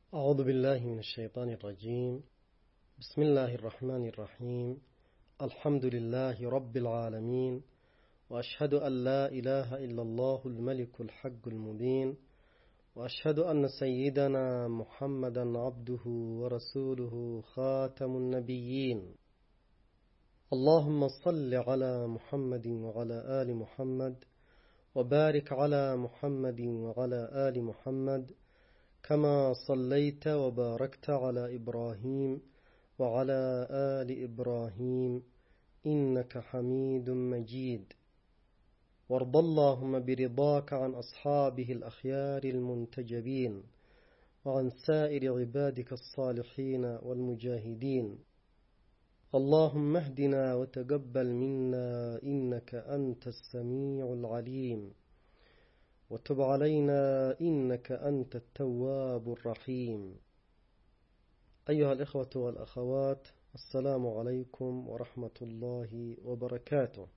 أعوذ بالله من الشيطان الرجيم. بسم الله الرحمن الرحيم. الحمد لله رب العالمين، وأشهد أن لا إله إلا الله الملك الحق المبين، وأشهد أن سيدنا محمدا عبده ورسوله خاتم النبيين. اللهم صل على محمد وعلى آل محمد، وبارك على محمد وعلى آل محمد كما صليت وباركت على إبراهيم وعلى آل إبراهيم إنك حميد مجيد. وارض اللهم برضاك عن أصحابه الأخيار المنتجبين، وعن سائر عبادك الصالحين والمجاهدين. اللهم اهدنا وتقبل منا إنك أنت السميع العليم، وتب علينا إنك أنت التواب الرحيم. أيها الإخوة والأخوات، السلام عليكم ورحمة الله وبركاته.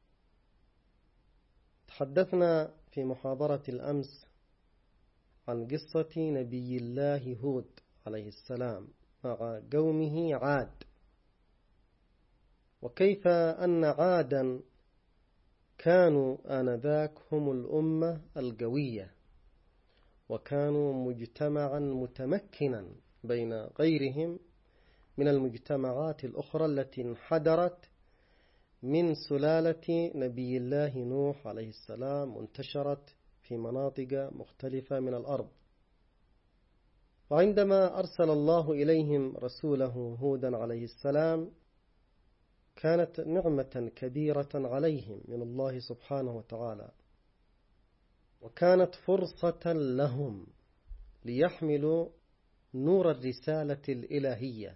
تحدثنا في محاضرة الأمس عن قصة نبي الله هود عليه السلام مع قومه عاد، وكيف أن عادا كانوا آنذاك هم الأمة القوية، وكانوا مجتمعا متمكنا بين غيرهم من المجتمعات الأخرى التي انحدرت من سلالة نبي الله نوح عليه السلام، وانتشرت في مناطق مختلفة من الأرض. وعندما أرسل الله إليهم رسوله هودا عليه السلام، كانت نعمة كبيرة عليهم من الله سبحانه وتعالى، وكانت فرصة لهم ليحملوا نور الرسالة الإلهية،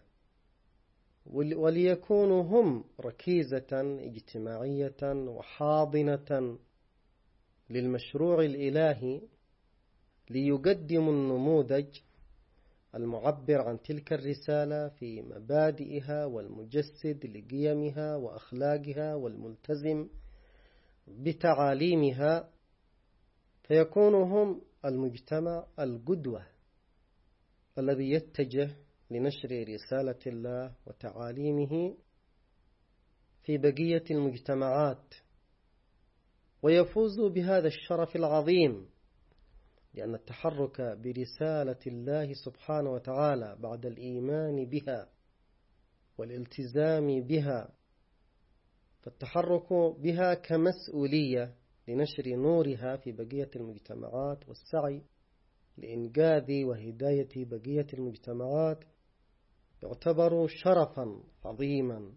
وليكونوا هم ركيزة اجتماعية وحاضنة للمشروع الإلهي، ليقدموا النموذج المعبر عن تلك الرسالة في مبادئها والمجسد لقيمها وأخلاقها والملتزم بتعاليمها، فيكونوا هم المجتمع القدوة الذي يتجه لنشر رسالة الله وتعاليمه في بقية المجتمعات، ويفوز بهذا الشرف العظيم، لأن التحرك برسالة الله سبحانه وتعالى بعد الإيمان بها والالتزام بها، فالتحرك بها كمسؤولية لنشر نورها في بقية المجتمعات والسعي لإنقاذ وهداية بقية المجتمعات يعتبر شرفا عظيما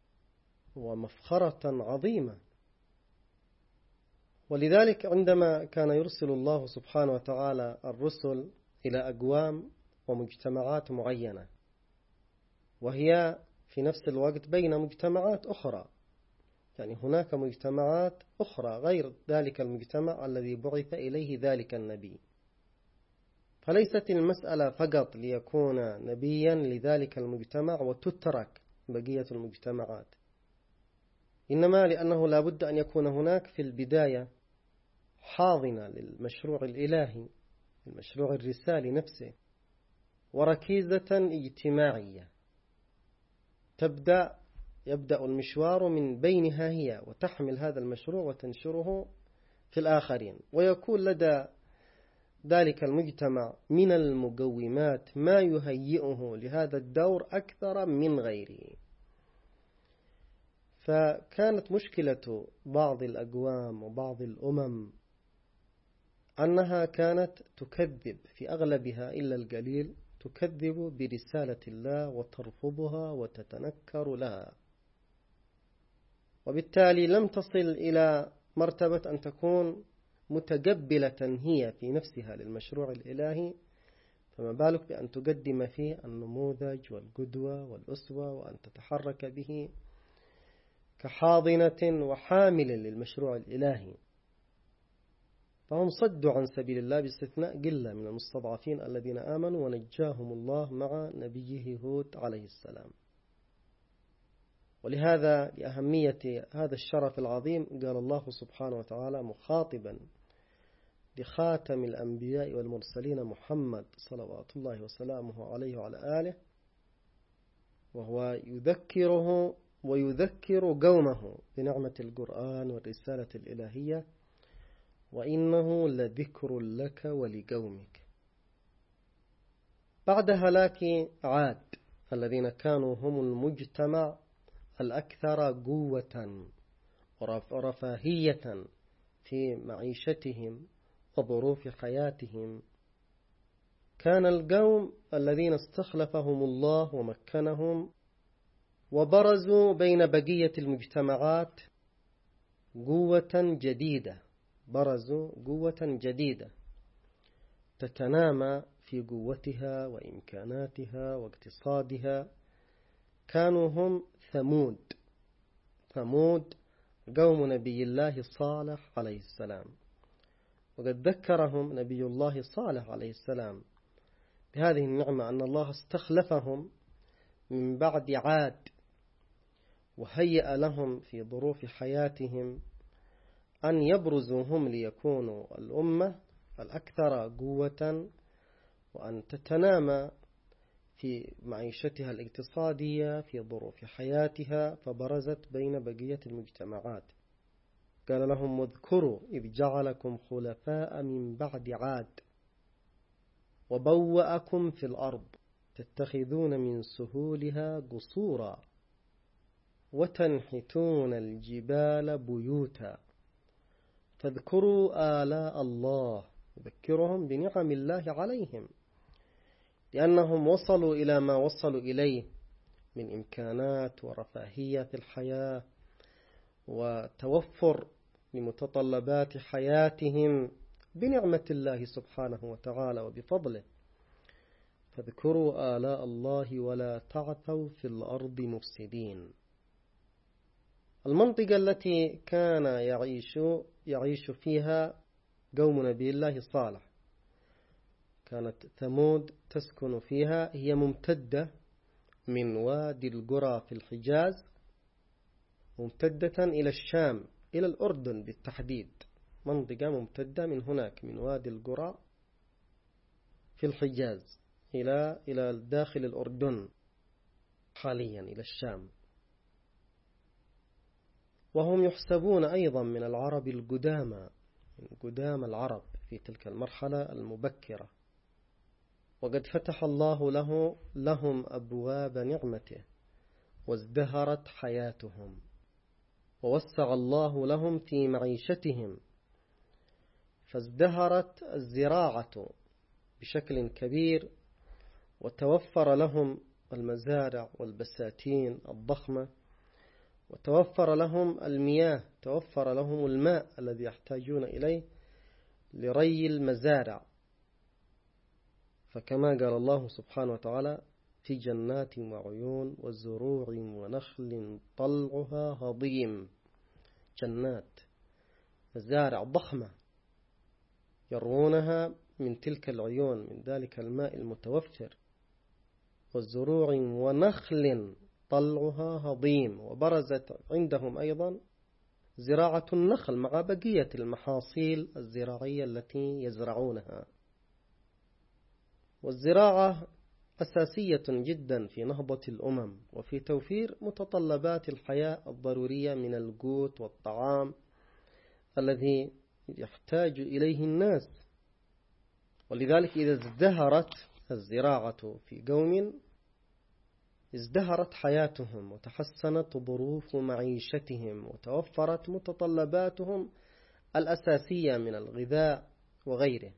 ومفخرة عظيمة. ولذلك عندما كان يرسل الله سبحانه وتعالى الرسل إلى أقوام ومجتمعات معينة، وهي في نفس الوقت بين مجتمعات أخرى، يعني هناك مجتمعات أخرى غير ذلك المجتمع الذي بعث إليه ذلك النبي، فليست المسألة فقط ليكون نبيا لذلك المجتمع وتترك بقية المجتمعات، إنما لأنه لا بد أن يكون هناك في البداية حاضنة للمشروع الإلهي، المشروع الرسالي نفسه، وركيزة اجتماعية يبدأ المشوار من بينها هي، وتحمل هذا المشروع وتنشره في الآخرين، ويكون لدى ذلك المجتمع من المقومات ما يهيئه لهذا الدور أكثر من غيره. فكانت مشكلة بعض الأقوام وبعض الأمم أنها كانت تكذب في أغلبها إلا القليل، تكذب برسالة الله وترفضها وتتنكر لها، وبالتالي لم تصل إلى مرتبة أن تكون متقبلة هي في نفسها للمشروع الإلهي، فما بالك بأن تقدم فيه النموذج والقدوة والأسوة، وأن تتحرك به كحاضنة وحامل للمشروع الإلهي. فهم صدوا عن سبيل الله باستثناء قلة من المستضعفين الذين آمنوا ونجاهم الله مع نبيه هود عليه السلام. ولهذا لأهمية هذا الشرف العظيم قال الله سبحانه وتعالى مخاطبا لخاتم الأنبياء والمرسلين محمد صلوات الله وسلامه عليه وعلى آله، وهو يذكره ويذكر قومه بنعمة القرآن والرسالة الإلهية: وإنه لذكر لك ولقومك. بعد هلاك عاد الذين كانوا هم المجتمع الأكثر قوة ورفاهية في معيشتهم وظروف حياتهم، كان القوم الذين استخلفهم الله ومكنهم وبرزوا بين بقية المجتمعات قوة جديدة، برزوا قوة جديدة تتنامى في قوتها وإمكاناتها واقتصادها. كانوا هم ثمود قوم نبي الله صالح عليه السلام. وقد ذكرهم نبي الله صالح عليه السلام بهذه النعمة أن الله استخلفهم من بعد عاد، وهيأ لهم في ظروف حياتهم أن يبرزوا هم ليكونوا الأمة الأكثر قوة، وأن تتنامى في معيشتها الاقتصادية في ظروف حياتها، فبرزت بين بقية المجتمعات. قال لهم: واذكروا إذ جعلكم خلفاء من بعد عاد وبوأكم في الأرض تتخذون من سهولها قصورا وتنحتون الجبال بيوتا فاذكروا آلاء الله. يذكرهم بنعم الله عليهم لأنهم وصلوا إلى ما وصلوا إليه من إمكانات ورفاهية في الحياة وتوفر لمتطلبات حياتهم بنعمة الله سبحانه وتعالى وبفضله. فاذكروا آلاء الله ولا تعثوا في الأرض مفسدين. المنطقة التي كان يعيش فيها قوم نبي الله صالح كانت ثمود تسكن فيها، هي ممتدة من وادي القرى في الحجاز ممتدة إلى الشام، إلى الأردن بالتحديد. منطقة ممتدة من هناك من وادي القرى في الحجاز إلى داخل الأردن حاليا، إلى الشام. وهم يحسبون أيضا من العرب القدامى، من قدام العرب في تلك المرحلة المبكرة. وقد فتح الله لهم أبواب نعمته وازدهرت حياتهم، ووسع الله لهم في معيشتهم، فازدهرت الزراعة بشكل كبير، وتوفر لهم المزارع والبساتين الضخمة، وتوفر لهم المياه، توفر لهم الماء الذي يحتاجون إليه لري المزارع. فكما قال الله سبحانه وتعالى: في جنات وعيون وزروع ونخل طلعها هضيم. جنات، مزارع ضخمة يروونها من تلك العيون، من ذلك الماء المتوفر. والزروع ونخل طلعها هضيم. وبرزت عندهم أيضا زراعة النخل مع بقية المحاصيل الزراعية التي يزرعونها. والزراعة أساسية جدا في نهضة الأمم وفي توفير متطلبات الحياة الضرورية من القوت والطعام الذي يحتاج إليه الناس. ولذلك إذا ازدهرت الزراعة في قوم ازدهرت حياتهم وتحسنت ظروف معيشتهم وتوفرت متطلباتهم الأساسية من الغذاء وغيره.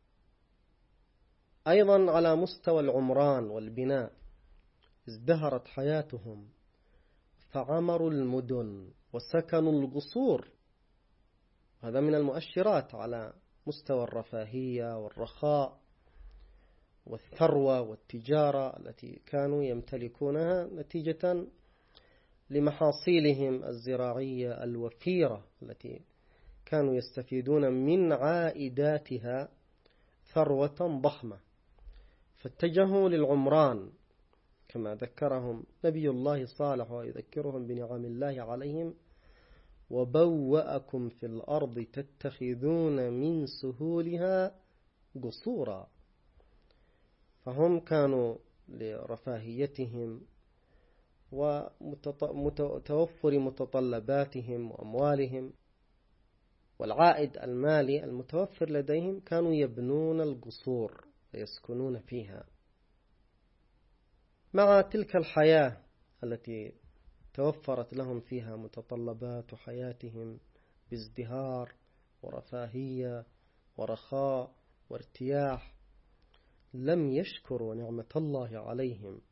أيضا على مستوى العمران والبناء ازدهرت حياتهم، فعمروا المدن وسكنوا القصور. هذا من المؤشرات على مستوى الرفاهية والرخاء والثروة والتجارة التي كانوا يمتلكونها نتيجة لمحاصيلهم الزراعية الوفيرة التي كانوا يستفيدون من عائداتها ثروة ضخمة. فاتجهوا للعمران كما ذكرهم نبي الله صالح ويذكرهم بنعم الله عليهم: وبوأكم في الأرض تتخذون من سهولها قصورا. فهم كانوا لرفاهيتهم وتوفر متطلباتهم وأموالهم والعائد المالي المتوفر لديهم كانوا يبنون القصور ويسكنون فيها. مع تلك الحياة التي توفرت لهم فيها متطلبات حياتهم بازدهار ورفاهية ورخاء وارتياح، لم يشكروا نعمة الله عليهم،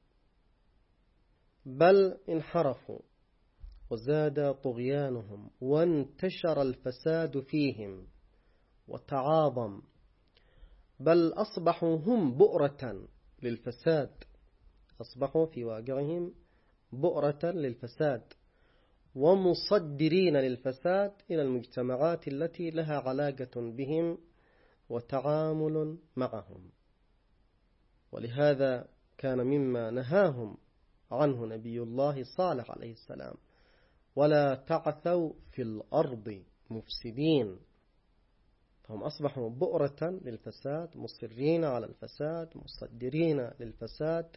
بل انحرفوا وزاد طغيانهم وانتشر الفساد فيهم وتعاظم، بل أصبحوا هم بؤرة للفساد، أصبحوا في واقعهم بؤرة للفساد ومصدرين للفساد إلى المجتمعات التي لها علاقة بهم وتعامل معهم. ولهذا كان مما نهاهم عنه نبي الله صالح عليه السلام: ولا تعثوا في الأرض مفسدين. فهم أصبحوا بؤرة للفساد، مصرين على الفساد، مصدرين للفساد،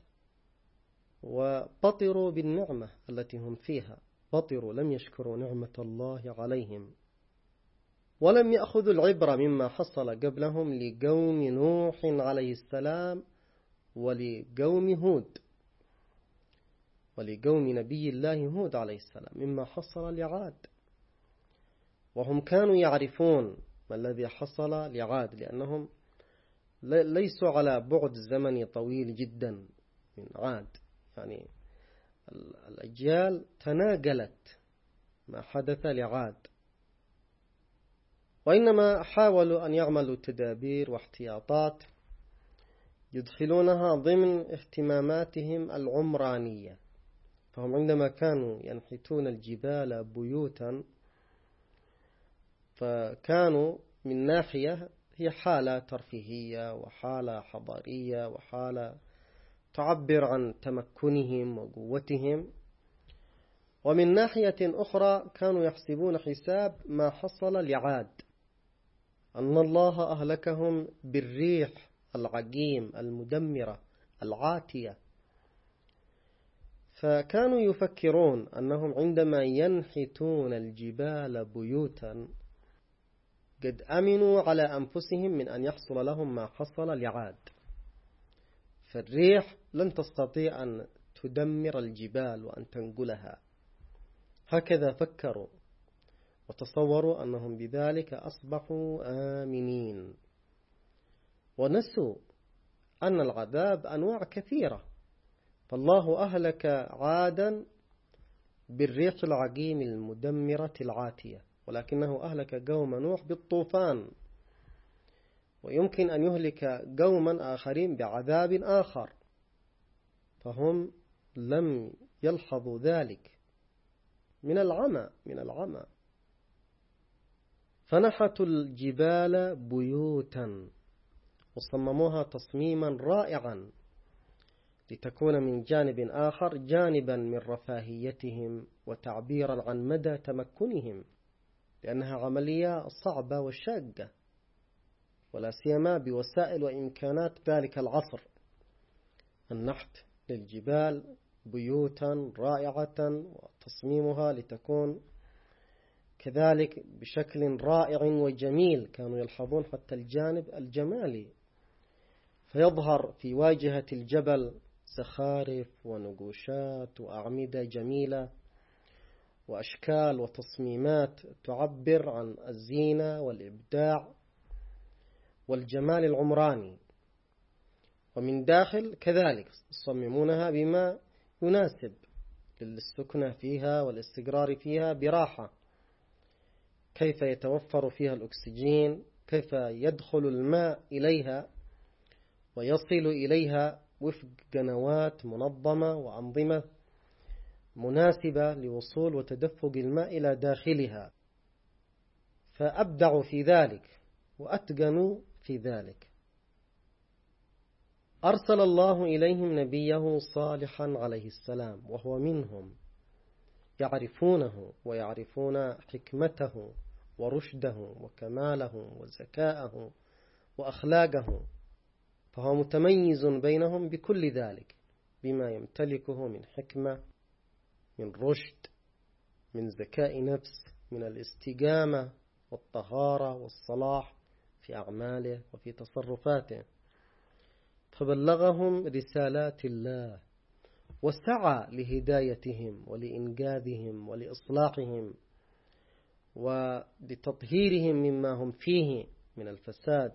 وبطروا بالنعمة التي هم فيها، بطروا، لم يشكروا نعمة الله عليهم، ولم يأخذوا العبرة مما حصل قبلهم لقوم نوح عليه السلام ولقوم هود ولقوم نبي الله هود عليه السلام مما حصل لعاد. وهم كانوا يعرفون ما الذي حصل لعاد، لأنهم ليسوا على بعد زمني طويل جدا من عاد، يعني الأجيال تناقلت ما حدث لعاد، وإنما حاولوا أن يعملوا تدابير واحتياطات يدخلونها ضمن اهتماماتهم العمرانية. فهم عندما كانوا ينحتون الجبال بيوتا، فكانوا من ناحية هي حالة ترفيهية وحالة حضارية وحالة تعبر عن تمكنهم وقوتهم، ومن ناحية أخرى كانوا يحسبون حساب ما حصل لعاد، أن الله أهلكهم بالريح العقيم المدمرة العاتية. فكانوا يفكرون أنهم عندما ينحتون الجبال بيوتا قد أمنوا على أنفسهم من أن يحصل لهم ما حصل لعاد، فالريح لن تستطيع أن تدمر الجبال وأن تنقلها. هكذا فكروا وتصوروا أنهم بذلك أصبحوا آمنين، ونسوا أن العذاب أنواع كثيرة. فالله أهلك عادا بالريح العقيم المدمرة العاتية، ولكنه أهلك قوم نوح بالطوفان، ويمكن أن يهلك قوما آخرين بعذاب آخر، فهم لم يلحظوا ذلك من العمى. فنحتوا الجبال بيوتا وصمموها تصميما رائعا لتكون من جانب آخر جانبا من رفاهيتهم وتعبيرا عن مدى تمكنهم، لأنها عملية صعبة وشاقة، ولا سيما بوسائل وإمكانات ذلك العصر. النحت للجبال بيوتا رائعة وتصميمها لتكون كذلك بشكل رائع وجميل، كانوا يلحظون حتى الجانب الجمالي، فيظهر في واجهة الجبل زخارف ونقوشات وأعمدة جميلة وأشكال وتصميمات تعبر عن الزينة والإبداع والجمال العمراني. ومن داخل كذلك يصممونها بما يناسب للسكنة فيها والاستقرار فيها براحة، كيف يتوفر فيها الأكسجين، كيف يدخل الماء إليها ويصل إليها وفق قنوات منظمة وأنظمة مناسبة لوصول وتدفق الماء إلى داخلها. فأبدعوا في ذلك وأتقنوا في ذلك. أرسل الله إليهم نبيه صالحا عليه السلام وهو منهم، يعرفونه ويعرفون حكمته ورشده وكماله وذكاءه وأخلاقه، فهو متميز بينهم بكل ذلك، بما يمتلكه من حكمة، من رشد، من ذكاء نفس، من الاستقامة والطهارة والصلاح في أعماله وفي تصرفاته. فبلغهم رسالات الله وسعى لهدايتهم ولإنقاذهم ولإصلاحهم ولتطهيرهم مما هم فيه من الفساد،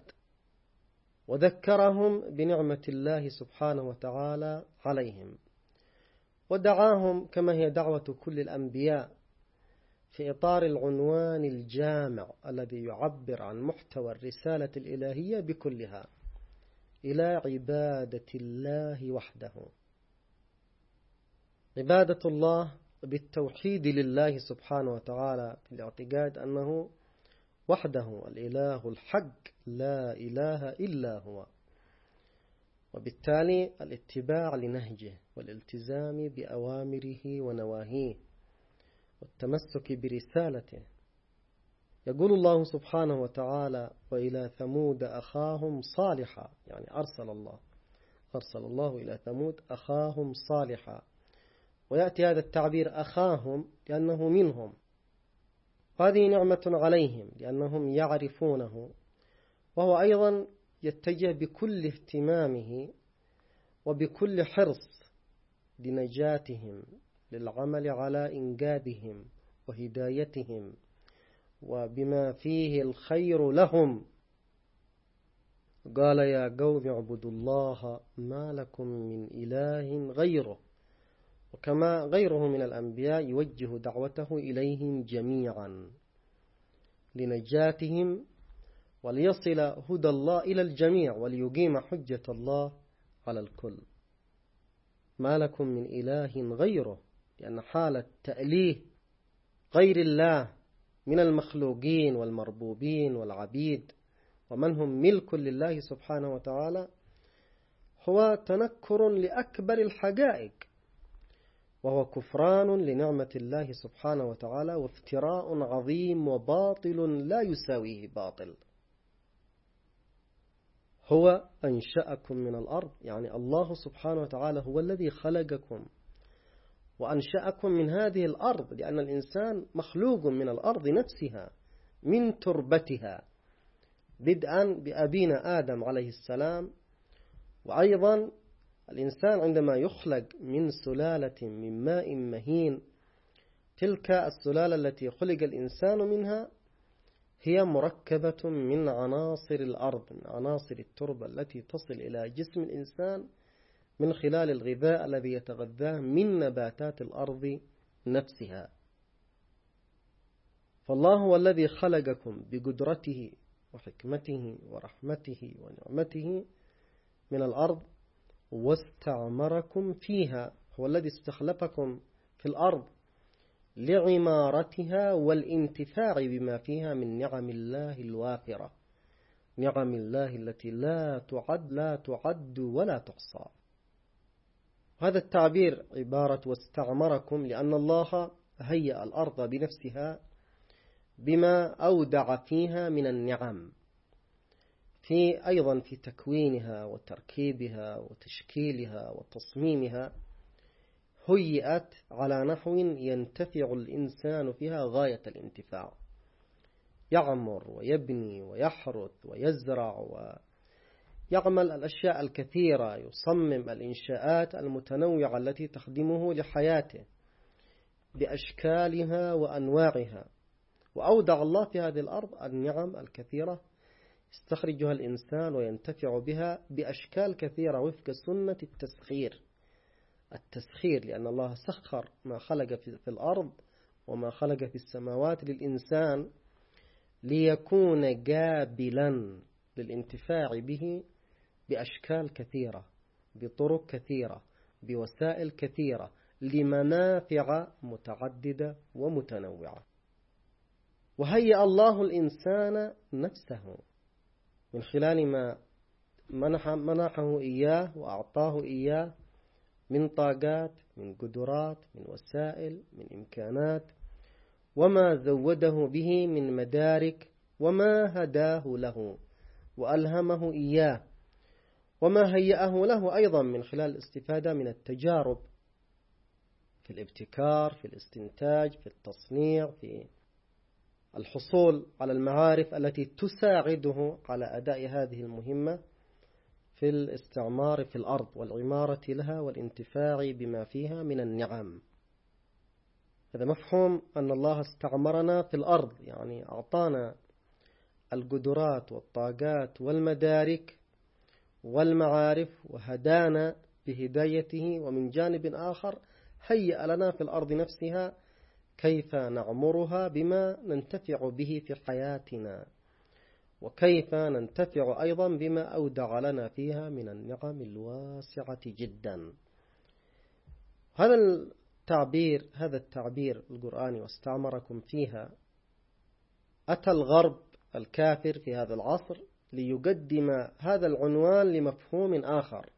وذكرهم بنعمة الله سبحانه وتعالى عليهم، ودعاهم كما هي دعوة كل الأنبياء في إطار العنوان الجامع الذي يعبر عن محتوى الرسالة الإلهية بكلها، إلى عبادة الله وحده. عبادة الله بالتوحيد لله سبحانه وتعالى، في الاعتقاد أنه وحده الإله الحق لا إله إلا هو، وبالتالي الاتباع لنهجه والالتزام بأوامره ونواهيه والتمسك برسالته. يقول الله سبحانه وتعالى: وإلى ثمود أخاهم صالحا، يعني أرسل الله إلى ثمود أخاهم صالحا، ويأتي هذا التعبير أخاهم لأنه منهم، هذه نعمة عليهم لأنهم يعرفونه، وهو أيضا يتجه بكل اهتمامه وبكل حرص لنجاتهم، للعمل على إنقاذهم وهدايتهم وبما فيه الخير لهم. قال: يا قوم اعبدوا الله ما لكم من إله غيره. وكما غيره من الأنبياء يوجه دعوته إليهم جميعا لنجاتهم، وليصل هدى الله إلى الجميع، وليقيم حجة الله على الكل. ما لكم من إله غيره، لأن حالة تأليه غير الله من المخلوقين والمربوبين والعبيد ومن هم ملك لله سبحانه وتعالى هو تنكر لأكبر الحقائق، وهو كفران لنعمة الله سبحانه وتعالى، وافتراء عظيم وباطل لا يساويه باطل. هو أنشأكم من الأرض، يعني الله سبحانه وتعالى هو الذي خلقكم وأنشأكم من هذه الأرض، لأن الإنسان مخلوق من الأرض نفسها، من تربتها، بدءا بأبينا آدم عليه السلام. وأيضا الإنسان عندما يخلق من سلالة من ماء مهين، تلك السلالة التي خلق الإنسان منها هي مركبة من عناصر الأرض، من عناصر التربة التي تصل إلى جسم الإنسان من خلال الغذاء الذي يتغذاه من نباتات الأرض نفسها. فالله هو الذي خلقكم بقدرته وحكمته ورحمته ونعمته من الأرض، واستعمركم فيها، هو الذي استخلفكم في الأرض لعمارتها والانتفاع بما فيها من نعم الله الوافرة، نعم الله التي لا تعد ولا تحصى. هذا التعبير عبارة واستعمركم، لأن الله هيأ الأرض بنفسها بما أودع فيها من النعم، أيضا في تكوينها وتركيبها وتشكيلها وتصميمها، هيئت على نحو ينتفع الإنسان فيها غاية الانتفاع، يعمر ويبني ويحرث ويزرع ويعمل الأشياء الكثيرة، يصمم الإنشاءات المتنوعة التي تخدمه لحياته بأشكالها وأنواعها. وأودع الله في هذه الأرض النعم الكثيرة يستخرجها الإنسان وينتفع بها بأشكال كثيرة وفق سنة التسخير، لأن الله سخر ما خلق في الأرض وما خلق في السماوات للإنسان ليكون قابلا للانتفاع به بأشكال كثيرة، بطرق كثيرة، بوسائل كثيرة، لمنافع متعددة ومتنوعة. وهيأ الله الإنسان نفسه من خلال ما منحه إياه وأعطاه إياه من طاقات، من قدرات، من وسائل، من إمكانات، وما زوده به من مدارك، وما هداه له وألهمه إياه، وما هيأه له أيضا من خلال الاستفادة من التجارب في الابتكار، في الاستنتاج، في التصنيع، في الحصول على المعارف التي تساعده على أداء هذه المهمة في الاستعمار في الأرض والعمارة لها والانتفاع بما فيها من النعم. هذا مفهوم أن الله استعمرنا في الأرض، يعني أعطانا القدرات والطاقات والمدارك والمعارف وهدانا بهدايته، ومن جانب آخر هيأ لنا في الأرض نفسها كيف نعمرها بما ننتفع به في حياتنا، وكيف ننتفع أيضا بما أودع لنا فيها من النعم الواسعة جدا. هذا التعبير القرآني واستعمركم فيها، أتى الغرب الكافر في هذا العصر ليقدم هذا العنوان لمفهوم آخر.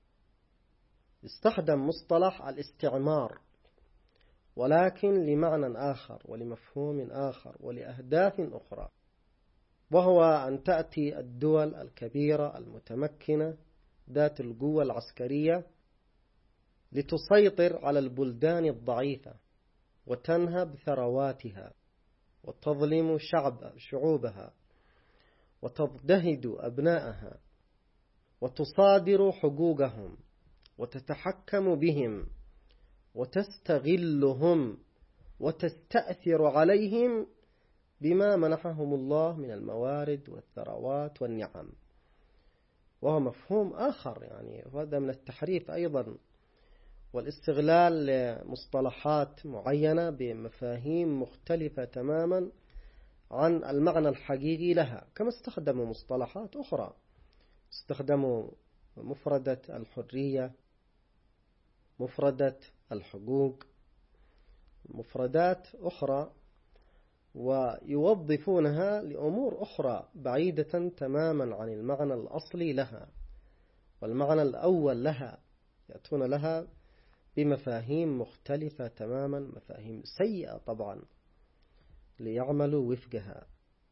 استخدم مصطلح الاستعمار ولكن لمعنى آخر ولمفهوم آخر ولأهداف أخرى، وهو أن تأتي الدول الكبيرة المتمكنة ذات القوة العسكرية لتسيطر على البلدان الضعيفة وتنهب ثرواتها وتظلم شعوبها وتضطهد أبناءها وتصادر حقوقهم وتتحكم بهم وتستغلهم وتستأثر عليهم بما منحهم الله من الموارد والثروات والنعم. وهو مفهوم آخر، يعني هذا من التحريف أيضا والاستغلال لمصطلحات معينة بمفاهيم مختلفة تماما عن المعنى الحقيقي لها، كما استخدموا مصطلحات أخرى، استخدموا مفردة الحرية، مفردة الحقوق، مفردات أخرى، ويوظفونها لأمور أخرى بعيدة تماما عن المعنى الأصلي لها والمعنى الأول لها، يأتون لها بمفاهيم مختلفة تماما، مفاهيم سيئة طبعا، ليعملوا وفقها.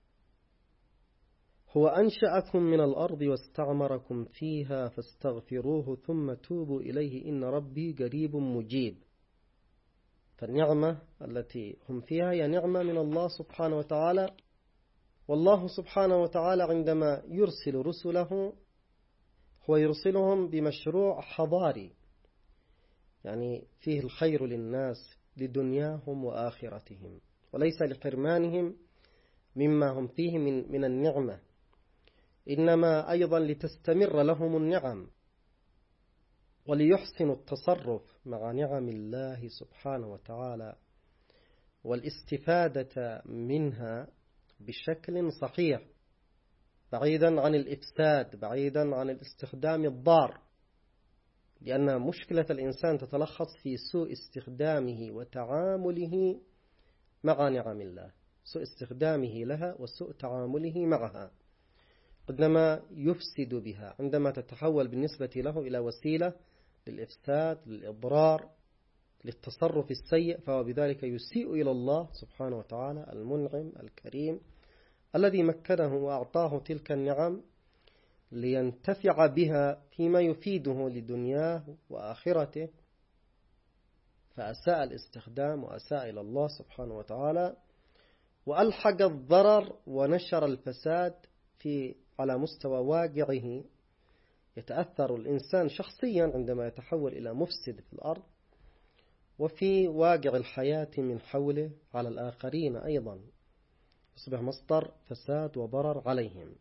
هو أنشأكم من الأرض واستعمركم فيها فاستغفروه ثم توبوا إليه إن ربي قريب مجيب. فالنعمة التي هم فيها هي نعمة من الله سبحانه وتعالى، والله سبحانه وتعالى عندما يرسل رسله هو يرسلهم بمشروع حضاري، يعني فيه الخير للناس لدنياهم وآخرتهم، وليس لحرمانهم مما هم فيه من النعمة، إنما أيضا لتستمر لهم النعم وليحسنوا التصرف مع نعم الله سبحانه وتعالى والاستفادة منها بشكل صحيح، بعيدا عن الإفساد، بعيدا عن الاستخدام الضار، لأن مشكلة الإنسان تتلخص في سوء استخدامه وتعامله مع نعم الله، سوء استخدامه لها وسوء تعامله معها، عندما يفسد بها، عندما تتحول بالنسبة له إلى وسيلة للإفساد، للإضرار، للتصرف السيء، فهو بذلك يسيء إلى الله سبحانه وتعالى المنعم الكريم الذي مكنه وأعطاه تلك النعم لينتفع بها فيما يفيده لدنياه وآخرته، فأساء الاستخدام وأساء إلى الله سبحانه وتعالى وألحق الضرر ونشر الفساد على مستوى واقعه. يتأثر الإنسان شخصيا عندما يتحول إلى مفسد في الأرض، وفي واقع الحياة من حوله على الآخرين أيضا يصبح مصدر فساد وضرر عليهم.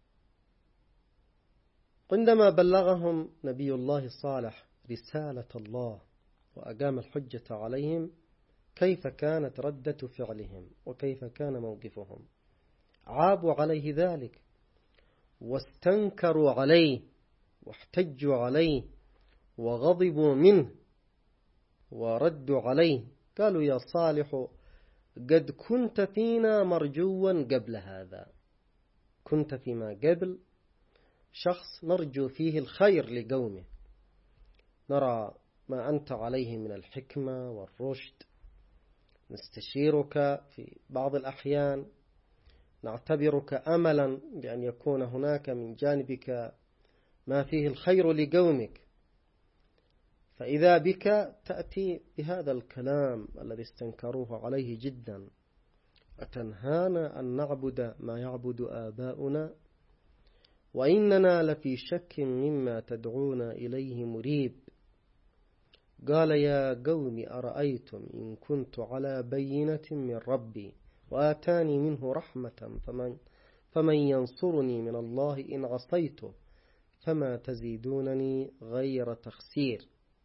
عندما بلغهم نبي الله صالح رسالة الله وأقام الحجة عليهم، كيف كانت ردة فعلهم وكيف كان موقفهم؟ عابوا عليه ذلك واستنكروا عليه واحتجوا عليه وغضبوا منه وردوا عليه، قالوا يا صالح قد كنت فينا مرجوا قبل هذا، كنت فيما قبل شخص نرجو فيه الخير لقومه، نرى ما أنت عليه من الحكمة والرشد، نستشيرك في بعض الأحيان، نعتبرك أملا بأن يكون هناك من جانبك ما فيه الخير لقومك، فإذا بك تأتي بهذا الكلام الذي استنكروه عليه جدا: أتنهانا أن نعبد ما يعبد آباؤنا وإننا لفي شك مما تدعونا إليه مريب. قال: يا قوم أرأيتم إن كنت على بينة من ربي وآتاني منه رحمة فمن ينصرني من الله إن عصيته فما تزيدونني غير تخسير.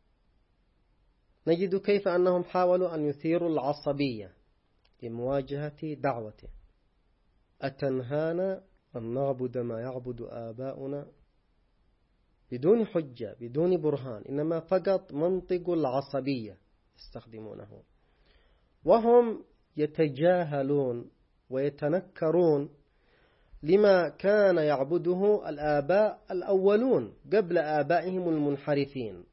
نجد كيف أنهم حاولوا أن يثيروا العصبية لمواجهة دعوته. أتنهانا أن نعبد ما يعبد آباؤنا، بدون حجة بدون برهان، إنما فقط منطق العصبية يستخدمونه، وهم يتجاهلون ويتنكرون لما كان يعبده الآباء الأولون قبل آبائهم المنحرفين.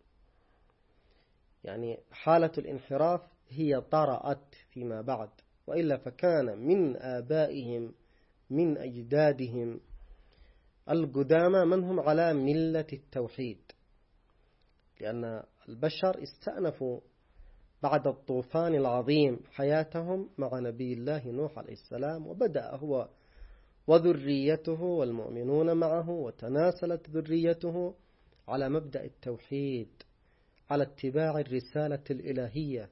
يعني حالة الانحراف هي طرأت فيما بعد، وإلا فكان من آبائهم من أجدادهم القدامى من هم على ملة التوحيد، لأن البشر استأنفوا بعد الطوفان العظيم حياتهم مع نبي الله نوح عليه السلام، وبدأ هو وذريته والمؤمنون معه، وتناسلت ذريته على مبدأ التوحيد، على اتباع الرسالة الإلهية.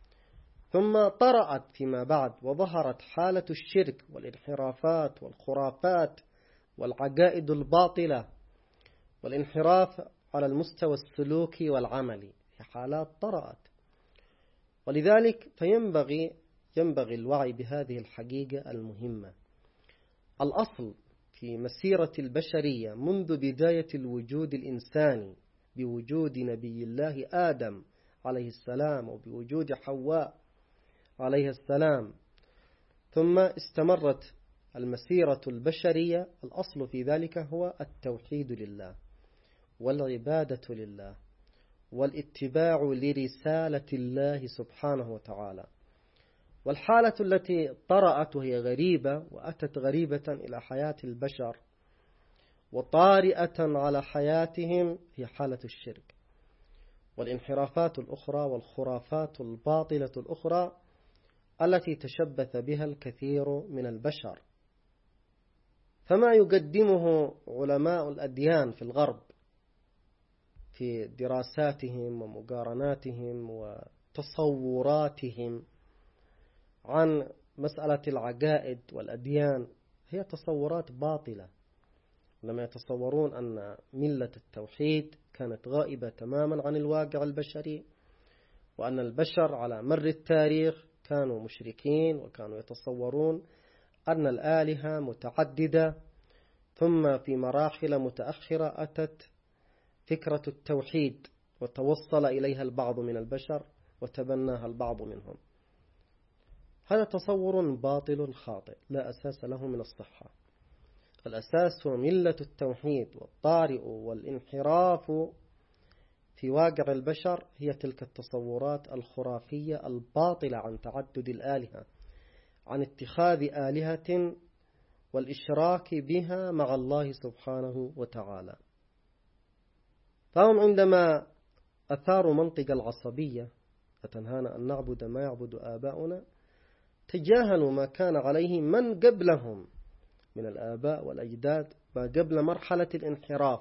ثم طرأت فيما بعد وظهرت حالة الشرك والانحرافات والخرافات والعقائد الباطلة والانحراف على المستوى السلوكي والعملي، في حالات طرأت. ولذلك فينبغي الوعي بهذه الحقيقة المهمة. الأصل في مسيرة البشرية منذ بداية الوجود الإنساني بوجود نبي الله آدم عليه السلام وبوجود حواء عليه السلام، ثم استمرت المسيرة البشرية، الأصل في ذلك هو التوحيد لله والعبادة لله والاتباع لرسالة الله سبحانه وتعالى. والحالة التي طرأت وهي غريبة وأتت غريبة إلى حياة البشر وطارئة على حياتهم هي حالة الشرك والانحرافات الأخرى والخرافات الباطلة الأخرى التي تشبث بها الكثير من البشر. فما يقدمه علماء الأديان في الغرب في دراساتهم ومقارناتهم وتصوراتهم عن مسألة العقائد والأديان هي تصورات باطلة، لما يتصورون أن ملة التوحيد كانت غائبة تماما عن الواقع البشري، وأن البشر على مر التاريخ كانوا مشركين، وكانوا يتصورون أن الآلهة متعددة. ثم في مراحل متأخرة أتت فكرة التوحيد وتوصل إليها البعض من البشر وتبناها البعض منهم. هذا تصور باطل خاطئ لا أساس له من الصحة. الأساس هو ملة التوحيد، والطارئ والانحراف في واقع البشر هي تلك التصورات الخرافية الباطلة عن تعدد الآلهة، عن اتخاذ آلهة والإشراك بها مع الله سبحانه وتعالى. فهم عندما أثاروا منطق العصبية أتنهانا أن نعبد ما يعبد آباؤنا تجاهلوا ما كان عليه من قبلهم من الآباء والأجداد ما قبل مرحلة الانحراف،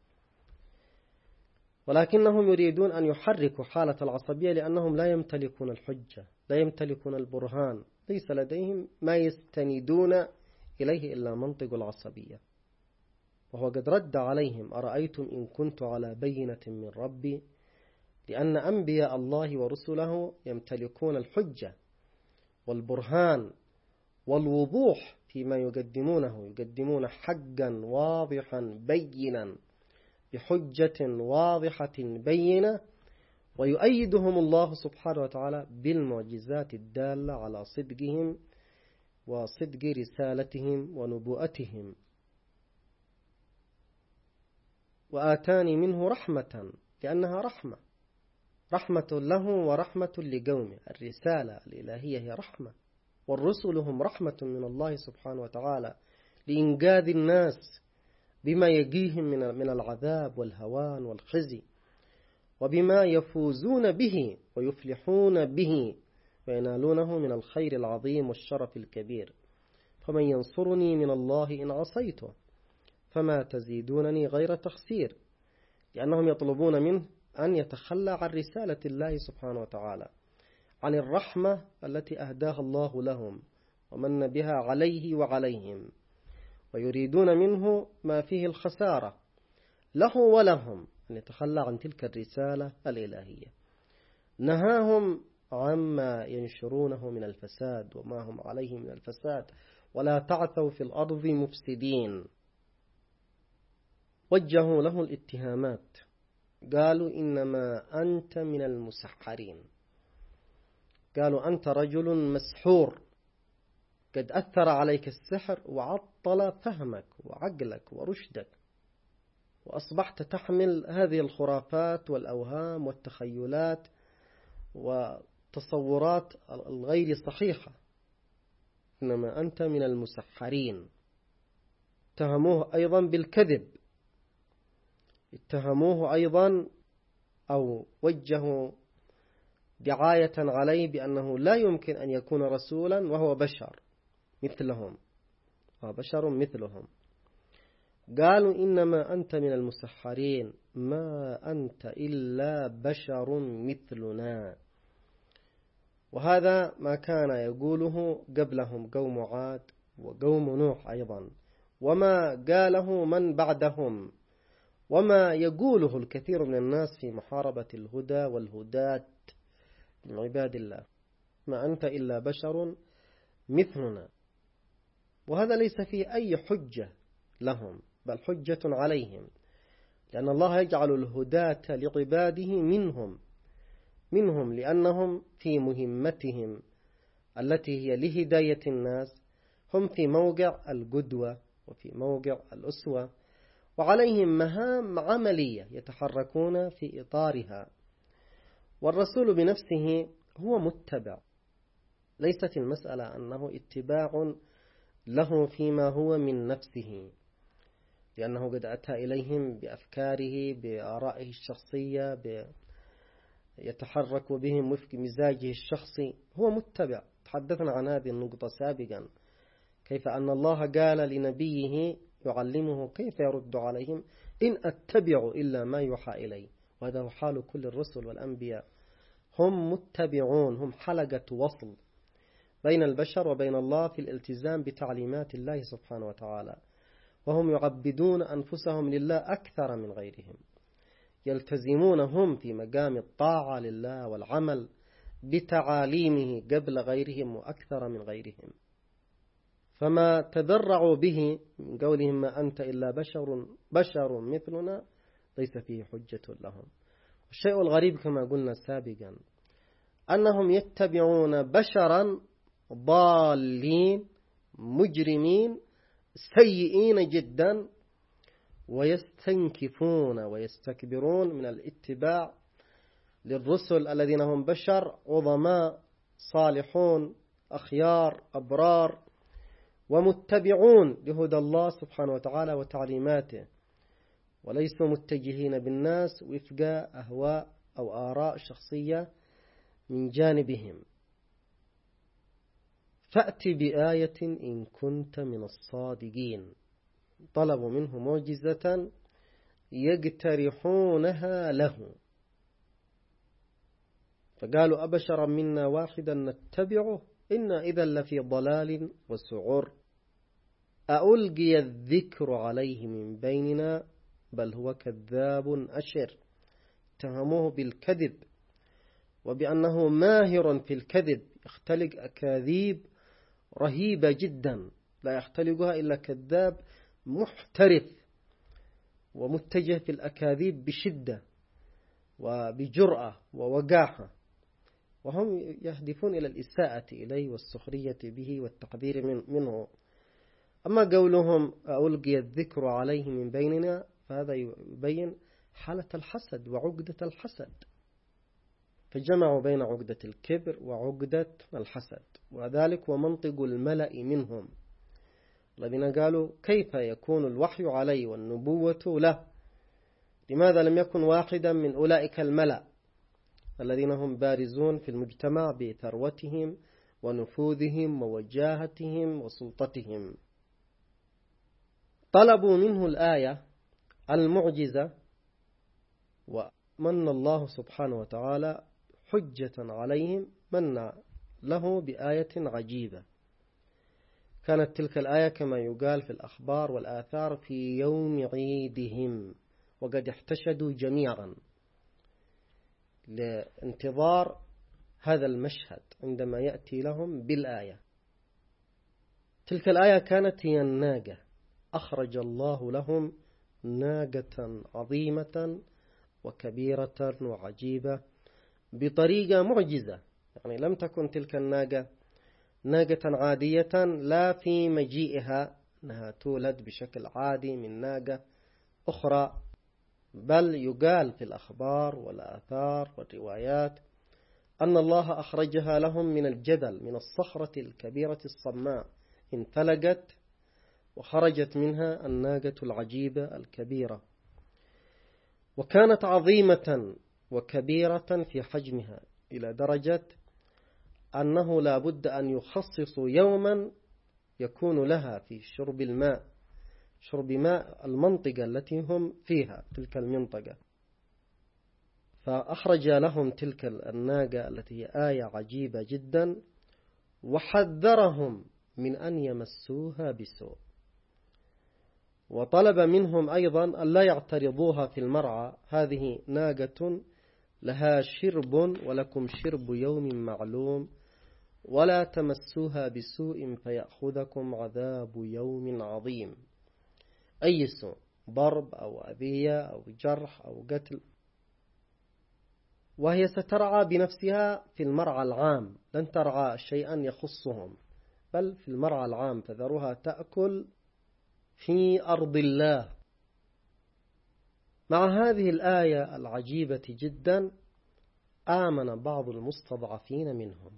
ولكنهم يريدون أن يحركوا حالة العصبية لأنهم لا يمتلكون الحجة، لا يمتلكون البرهان، ليس لديهم ما يستندون إليه إلا منطق العصبية. وهو قد رد عليهم: أرأيتم إن كنت على بينة من ربي، لأن أنبياء الله ورسله يمتلكون الحجة والبرهان والوضوح فيما يقدمونه، يقدمون حقا واضحا بينا بحجة واضحة بينة، ويؤيدهم الله سبحانه وتعالى بالمعجزات الدالة على صدقهم وصدق رسالتهم ونبوءتهم. وآتاني منه رحمة، لأنها رحمة، رحمة له ورحمة لقومه. الرسالة الإلهية هي رحمة، والرسل هم رحمة من الله سبحانه وتعالى لإنقاذ الناس بما يجيهم من العذاب والهوان والخزي، وبما يفوزون به ويفلحون به وينالونه من الخير العظيم والشرف الكبير. فمن ينصرني من الله إن عصيته فما تزيدونني غير تخسير، لأنهم يطلبون منه أن يتخلى عن رسالة الله سبحانه وتعالى، عن الرحمة التي أهداها الله لهم ومن بها عليه وعليهم، ويريدون منه ما فيه الخسارة له ولهم، أن يتخلى عن تلك الرسالة الإلهية. نهاهم عما ينشرونه من الفساد وما هم عليه من الفساد، ولا تعثوا في الأرض مفسدين. وجهوا له الاتهامات، قالوا إنما أنت من المسحرين، قالوا أنت رجل مسحور قد أثر عليك السحر وعطل فهمك وعقلك ورشدك، وأصبحت تحمل هذه الخرافات والأوهام والتخيلات وتصورات الغير صحيحة، إنما أنت من المسحرين. اتهموه أيضا بالكذب، اتهموه أيضا أو وجهوا دعاية عليه بأنه لا يمكن أن يكون رسولا وهو بشر مثلهم، بشر مثلهم. قالوا إنما أنت من المسحرين، ما أنت إلا بشر مثلنا. وهذا ما كان يقوله قبلهم قوم عاد وقوم نوح أيضا، وما قاله من بعدهم، وما يقوله الكثير من الناس في محاربة الهدى والهداة من عباد الله، ما أنت إلا بشر مثلنا. وهذا ليس فيه أي حجة لهم، بل حجة عليهم، لأن الله يجعل الهداة لعباده منهم لأنهم في مهمتهم التي هي لهداية الناس هم في موقع القدوة وفي موقع الأسوة، وعليهم مهام عملية يتحركون في إطارها. والرسول بنفسه هو متبع، ليست المسألة أنه اتباع له فيما هو من نفسه، لأنه قد أتى إليهم بأفكاره بآرائه الشخصية يتحرك بهم وفق مزاجه الشخصي. هو متبع. تحدثنا عن هذه النقطة سابقا، كيف أن الله قال لنبيه يعلمه كيف يرد عليهم: إن أتبع إلا ما يوحى إلي. وهذا هو حال كل الرسل والأنبياء، هم متبعون، هم حلقة وصل بين البشر وبين الله في الالتزام بتعليمات الله سبحانه وتعالى، وهم يعبدون أنفسهم لله أكثر من غيرهم، يلتزمون هم في مقام الطاعة لله والعمل بتعاليمه قبل غيرهم وأكثر من غيرهم. فما تذرعوا به من قولهم ما أنت إلا بشر مثلنا ليس فيه حجة لهم. الشيء الغريب كما قلنا سابقا أنهم يتبعون بشرا ضالين مجرمين سيئين جدا، ويستنكفون ويستكبرون من الاتباع للرسل الذين هم بشر عظماء صالحون أخيار أبرار ومتبعون لهدى الله سبحانه وتعالى وتعليماته، وليسوا متجهين بالناس وفق أهواء أو آراء شخصية من جانبهم. فأت بآية إن كنت من الصادقين. طلبوا منه معجزة يقترحونها له، فقالوا أبشرا منا واحدا نتبعه إنا إذا لفي ضلال وسعر أألقي الذكر عليه من بيننا بل هو كذاب أشر. اتهموه بالكذب وبأنه ماهر في الكذب، يختلق أكاذيب رهيبة جدا لا يختلقها إلا كذاب محترف ومتجه في الأكاذيب بشدة وبجرأة ووقاحة، وهم يهدفون إلى الإساءة إليه والسخرية به والتقدير منه. أما قولهم ألقي الذكر عليه من بيننا فهذا يبين حالة الحسد وعقدة الحسد، فجمعوا بين عقدة الكبر وعقدة الحسد، وذلك ومنطق الملأ منهم الذين قالوا كيف يكون الوحي علي والنبوة له؟ لماذا لم يكن واحدا من أولئك الملأ الذين هم بارزون في المجتمع بثروتهم ونفوذهم ووجاهتهم وسلطتهم؟ طلبوا منه الآية المعجزة، ومن الله سبحانه وتعالى حجة عليهم، من له بآية عجيبة. كانت تلك الآية كما يقال في الأخبار والآثار في يوم عيدهم، وقد احتشدوا جميعا لانتظار هذا المشهد عندما يأتي لهم بالآية. تلك الآية كانت هي الناقة. أخرج الله لهم ناقة عظيمة وكبيرة وعجيبة بطريقة معجزة، يعني لم تكن تلك الناقة ناقة عادية، لا في مجيئها أنها تولد بشكل عادي من ناقة أخرى، بل يقال في الأخبار والآثار والروايات أن الله أخرجها لهم من الجبل، من الصخرة الكبيرة الصماء، انفلقت وخرجت منها الناقة العجيبة الكبيرة، وكانت عظيمة وكبيرة في حجمها إلى درجة أنه لا بد أن يخصصوا يوما يكون لها في شرب الماء، شرب ماء المنطقة التي هم فيها، تلك المنطقة. فأخرج لهم تلك الناقة التي هي آية عجيبة جدا، وحذرهم من أن يمسوها بسوء، وطلب منهم أيضا أن لا يعترضوها في المرعى. هذه ناقة لها شرب ولكم شرب يوم معلوم، ولا تمسوها بسوء فيأخذكم عذاب يوم عظيم. أي سوء، ضرب أو أذية أو جرح أو قتل. وهي سترعى بنفسها في المرعى العام، لن ترعى شيئا يخصهم، بل في المرعى العام فذروها تأكل في أرض الله. مع هذه الآية العجيبة جدا آمن بعض المستضعفين منهم،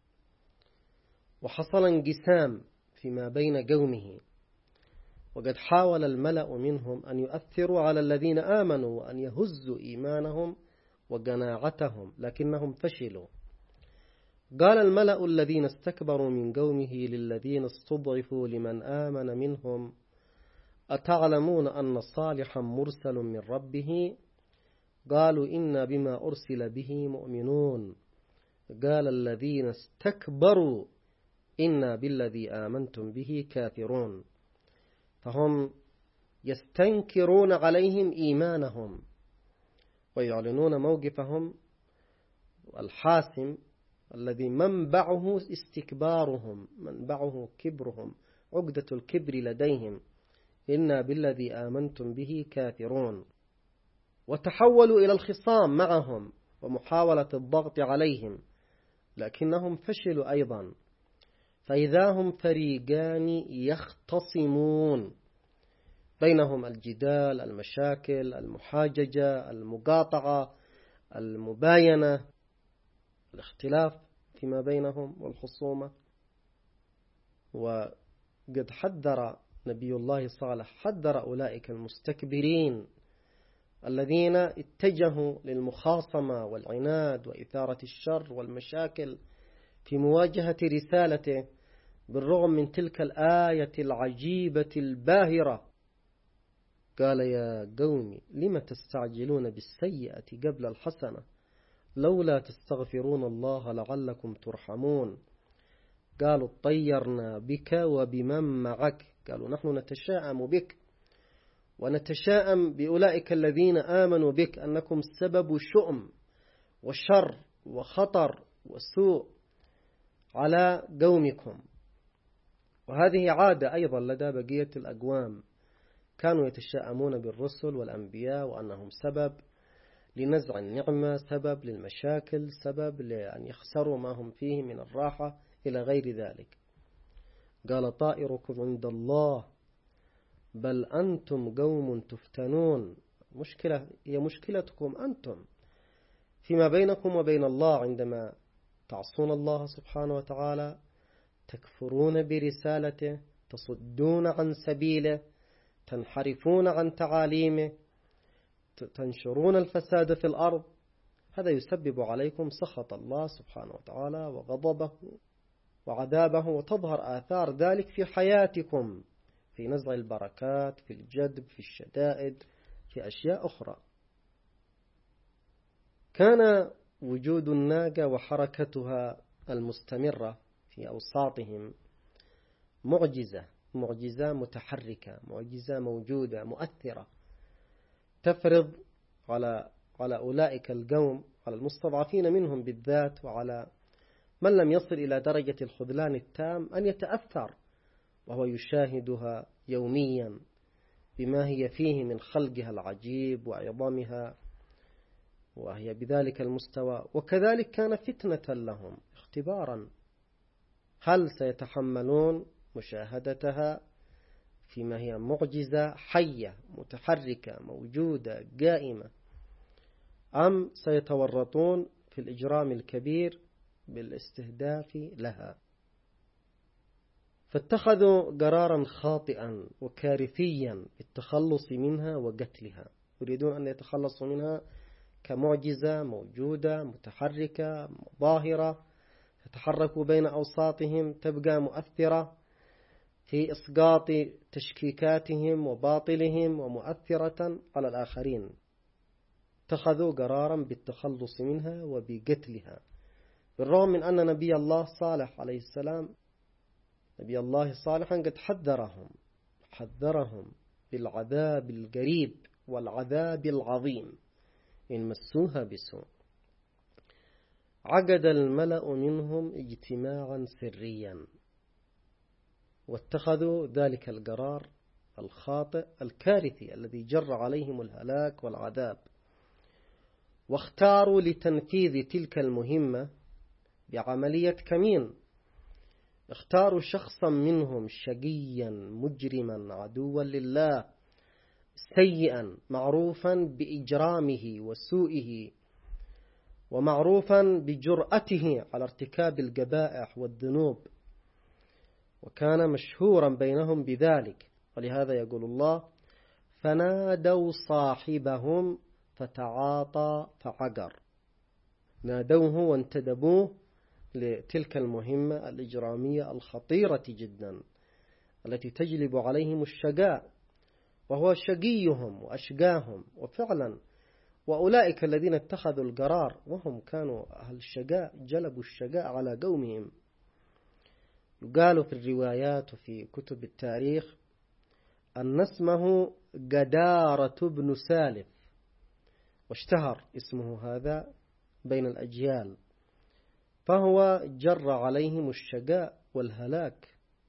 وحصل انقسام فيما بين قومه، وقد حاول الملأ منهم أن يؤثروا على الذين آمنوا وأن يهزوا إيمانهم وقناعتهم، لكنهم فشلوا. قال الملأ الذين استكبروا من قومه للذين استضعفوا لمن آمن منهم أتعلمون أن صالحا مرسل من ربه؟ قالوا إنا بما أرسل به مؤمنون. قال الذين استكبروا إنا بالذي آمنتم به كافرون. فهم يستنكرون عليهم إيمانهم ويعلنون موقفهم الحاسم الذي منبعه استكبارهم، منبعه كبرهم، عقدة الكبر لديهم، إنا بالذي آمنتم به كافرون. وتحولوا إلى الخصام معهم ومحاولة الضغط عليهم، لكنهم فشلوا أيضا، فإذا هم فريقان يختصمون، بينهم الجدال، المشاكل، المحاججة، المقاطعة، المباينة، الاختلاف فيما بينهم والخصومة. وقد حذر نبي الله صالح، حذر أولئك المستكبرين الذين اتجهوا للمخاصمة والعناد وإثارة الشر والمشاكل في مواجهة رسالته، بالرغم من تلك الآية العجيبة الباهرة. قال يا قوم لم تستعجلون بالسيئة قبل الحسنة لولا تستغفرون الله لعلكم ترحمون. قالوا طيرنا بك وبمن معك، قالوا نحن نتشاءم بك ونتشاءم بأولئك الذين آمنوا بك، أنكم سبب شؤم وشر وخطر وسوء على قومكم. وهذه عادة أيضا لدى بقية الأقوام، كانوا يتشاءمون بالرسل والأنبياء وأنهم سبب لنزع النعمة، سبب للمشاكل، سبب لأن يخسروا ما هم فيه من الراحة إلى غير ذلك. قال طائركم عند الله بل أنتم قوم تفتنون. مشكلة هي مشكلتكم أنتم، فيما بينكم وبين الله عندما تعصون الله سبحانه وتعالى، تكفرون برسالته، تصدون عن سبيله، تنحرفون عن تعاليمه، تنشرون الفساد في الأرض. هذا يسبب عليكم سخط الله سبحانه وتعالى وغضبه وعذابه، وتظهر آثار ذلك في حياتكم، في نزع البركات، في الجدب، في الشدائد، في أشياء أخرى. كان وجود الناقة وحركتها المستمرة في أوساطهم معجزة متحركة، معجزة موجودة مؤثرة، تفرض على أولئك القوم، على المستضعفين منهم بالذات، وعلى من لم يصل إلى درجة الخذلان التام، أن يتأثر وهو يشاهدها يوميا بما هي فيه من خلقها العجيب وعظمها، وهي بذلك المستوى. وكذلك كان فتنة لهم، اختبارا، هل سيتحملون مشاهدتها فيما هي معجزة حية متحركة موجودة قائمة، أم سيتورطون في الإجرام الكبير بالاستهداف لها؟ فاتخذوا قرارا خاطئا وكارثيا بالتخلص منها وقتلها. يريدون أن يتخلصوا منها كمعجزة موجودة متحركة ظاهرة، تتحرك بين أوساطهم، تبقى مؤثرة في إسقاط تشكيكاتهم وباطلهم ومؤثرة على الآخرين. اتخذوا قرارا بالتخلص منها وبقتلها، بالرغم من أن نبي الله صالح عليه السلام، نبي الله صالحا قد حذرهم بالعذاب القريب والعذاب العظيم إن مسوها بسوء. عقد الملأ منهم اجتماعا سريا، واتخذوا ذلك القرار الخاطئ الكارثي الذي جر عليهم الهلاك والعذاب، واختاروا لتنفيذ تلك المهمة بعملية كمين. اختاروا شخصا منهم شقيا مجرما عدوا لله سيئا، معروفا بإجرامه وسوئه، ومعروفا بجرأته على ارتكاب القبائح والذنوب، وكان مشهورا بينهم بذلك. ولهذا يقول الله: فنادوا صاحبهم فتعاطى فعقر. نادوه وانتدبوه لتلك المهمة الإجرامية الخطيرة جدا التي تجلب عليهم الشقاء، وهو شقيهم وأشقاهم. وفعلا وأولئك الذين اتخذوا القرار وهم كانوا أهل الشقاء جلبوا الشقاء على قومهم. يقال في الروايات وفي كتب التاريخ أن اسمه قدارة بن سالف، واشتهر اسمه هذا بين الأجيال، فهو جر عليهم الشقاء والهلاك.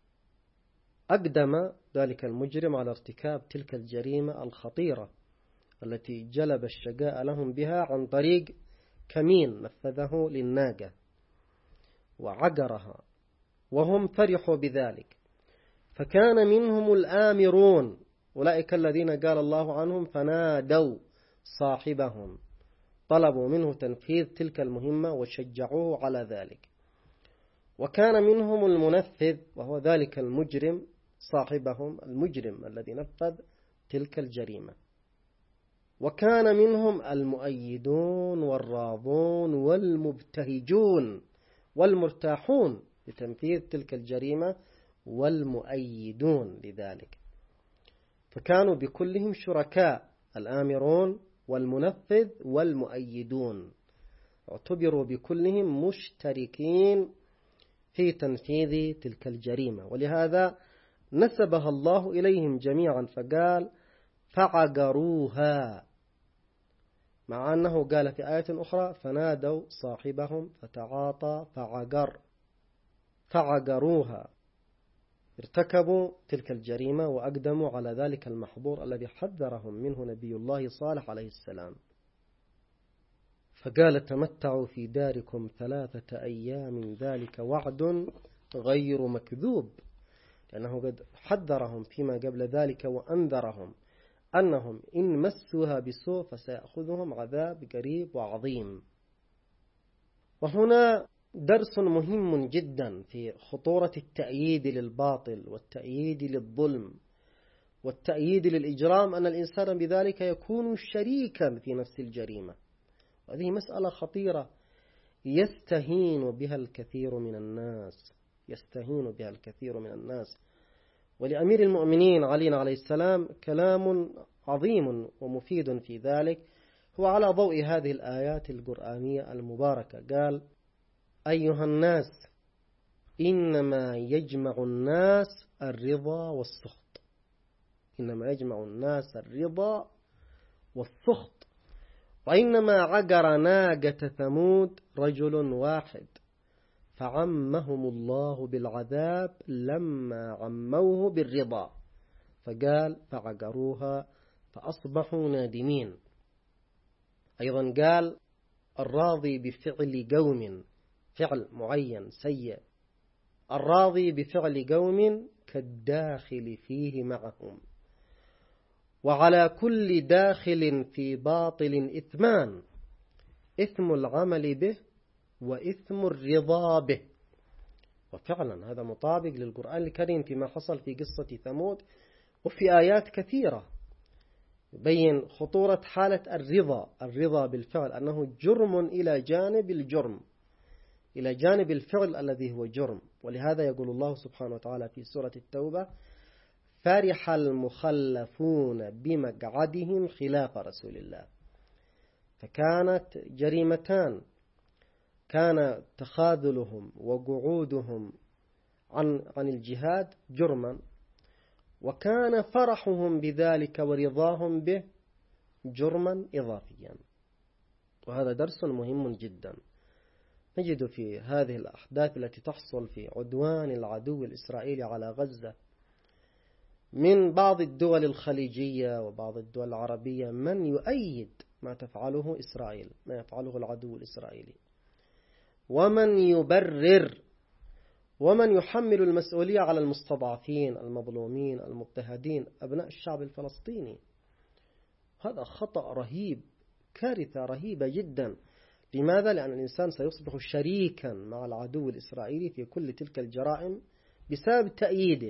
أقدم ذلك المجرم على ارتكاب تلك الجريمة الخطيرة التي جلب الشقاء لهم بها عن طريق كمين نفذه للناقة وعقرها، وهم فرحوا بذلك. فكان منهم الآمرون، أولئك الذين قال الله عنهم فنادوا صاحبهم، طلبوا منه تنفيذ تلك المهمة وشجعوه على ذلك. وكان منهم المنفذ، وهو ذلك المجرم صاحبهم المجرم الذي نفذ تلك الجريمة. وكان منهم المؤيدون والراضون والمبتهجون والمرتاحون لتنفيذ تلك الجريمة والمؤيدون لذلك، فكانوا بكلهم شركاء، الآمرون والمنفذ والمؤيدون اعتبروا بكلهم مشتركين في تنفيذ تلك الجريمة، ولهذا نسبها الله إليهم جميعا فقال فعقروها، مع أنه قال في آية أخرى فنادوا صاحبهم فتعاطى فعقروها. ارتكبوا تلك الجريمة وأقدموا على ذلك المحظور الذي حذرهم منه نبي الله صالح عليه السلام. فقال تمتعوا في داركم 3 أيام ذلك وعد غير مكذوب، لأنه قد حذرهم فيما قبل ذلك وأنذرهم أنهم إن مسوها بسوء فسيأخذهم عذاب قريب وعظيم. وهنا درس مهم جدا في خطورة التأييد للباطل والتأييد للظلم والتأييد للإجرام، أن الإنسان بذلك يكون شريكا في نفس الجريمة. وهذه مسألة خطيرة يستهين بها الكثير من الناس. ولأمير المؤمنين علي عليه السلام كلام عظيم ومفيد في ذلك، هو على ضوء هذه الآيات القرآنية المباركة. قال: أيها الناس إنما يجمع الناس الرضا والسخط. إنما يجمع الناس الرضا والسخط، وإنما عقر ناقة ثمود رجل واحد فعمهم الله بالعذاب لما عموه بالرضا، فقال: فعقروها فأصبحوا نادمين. أيضا قال: الراضي بفعل قوم، فعل معين سيء، الراضي بفعل قوم كالداخل فيه معهم، وعلى كل داخل في باطل إثمان، إثم العمل به وإثم الرضا به. وفعلا هذا مطابق للقرآن الكريم فيما حصل في قصة ثمود، وفي آيات كثيرة يبين خطورة حالة الرضا بالفعل، أنه جرم إلى جانب الجرم، إلى جانب الفعل الذي هو جرم. ولهذا يقول الله سبحانه وتعالى في سورة التوبة: فرح المخلفون بمقعدهم خلاف رسول الله. فكانت جريمتان: كان تخاذلهم وقعودهم عن الجهاد جرما، وكان فرحهم بذلك ورضاهم به جرما إضافيا. وهذا درس مهم جدا نجد في هذه الأحداث التي تحصل في عدوان العدو الإسرائيلي على غزة من بعض الدول الخليجية وبعض الدول العربية من يؤيد ما تفعله إسرائيل، ما يفعله العدو الإسرائيلي، ومن يبرر ومن يحمل المسؤولية على المستضعفين المظلومين المضطهدين أبناء الشعب الفلسطيني. هذا خطأ رهيب، كارثة رهيبة جدا. لماذا؟ لأن الإنسان سيصبح شريكا مع العدو الإسرائيلي في كل تلك الجرائم بسبب تأييده،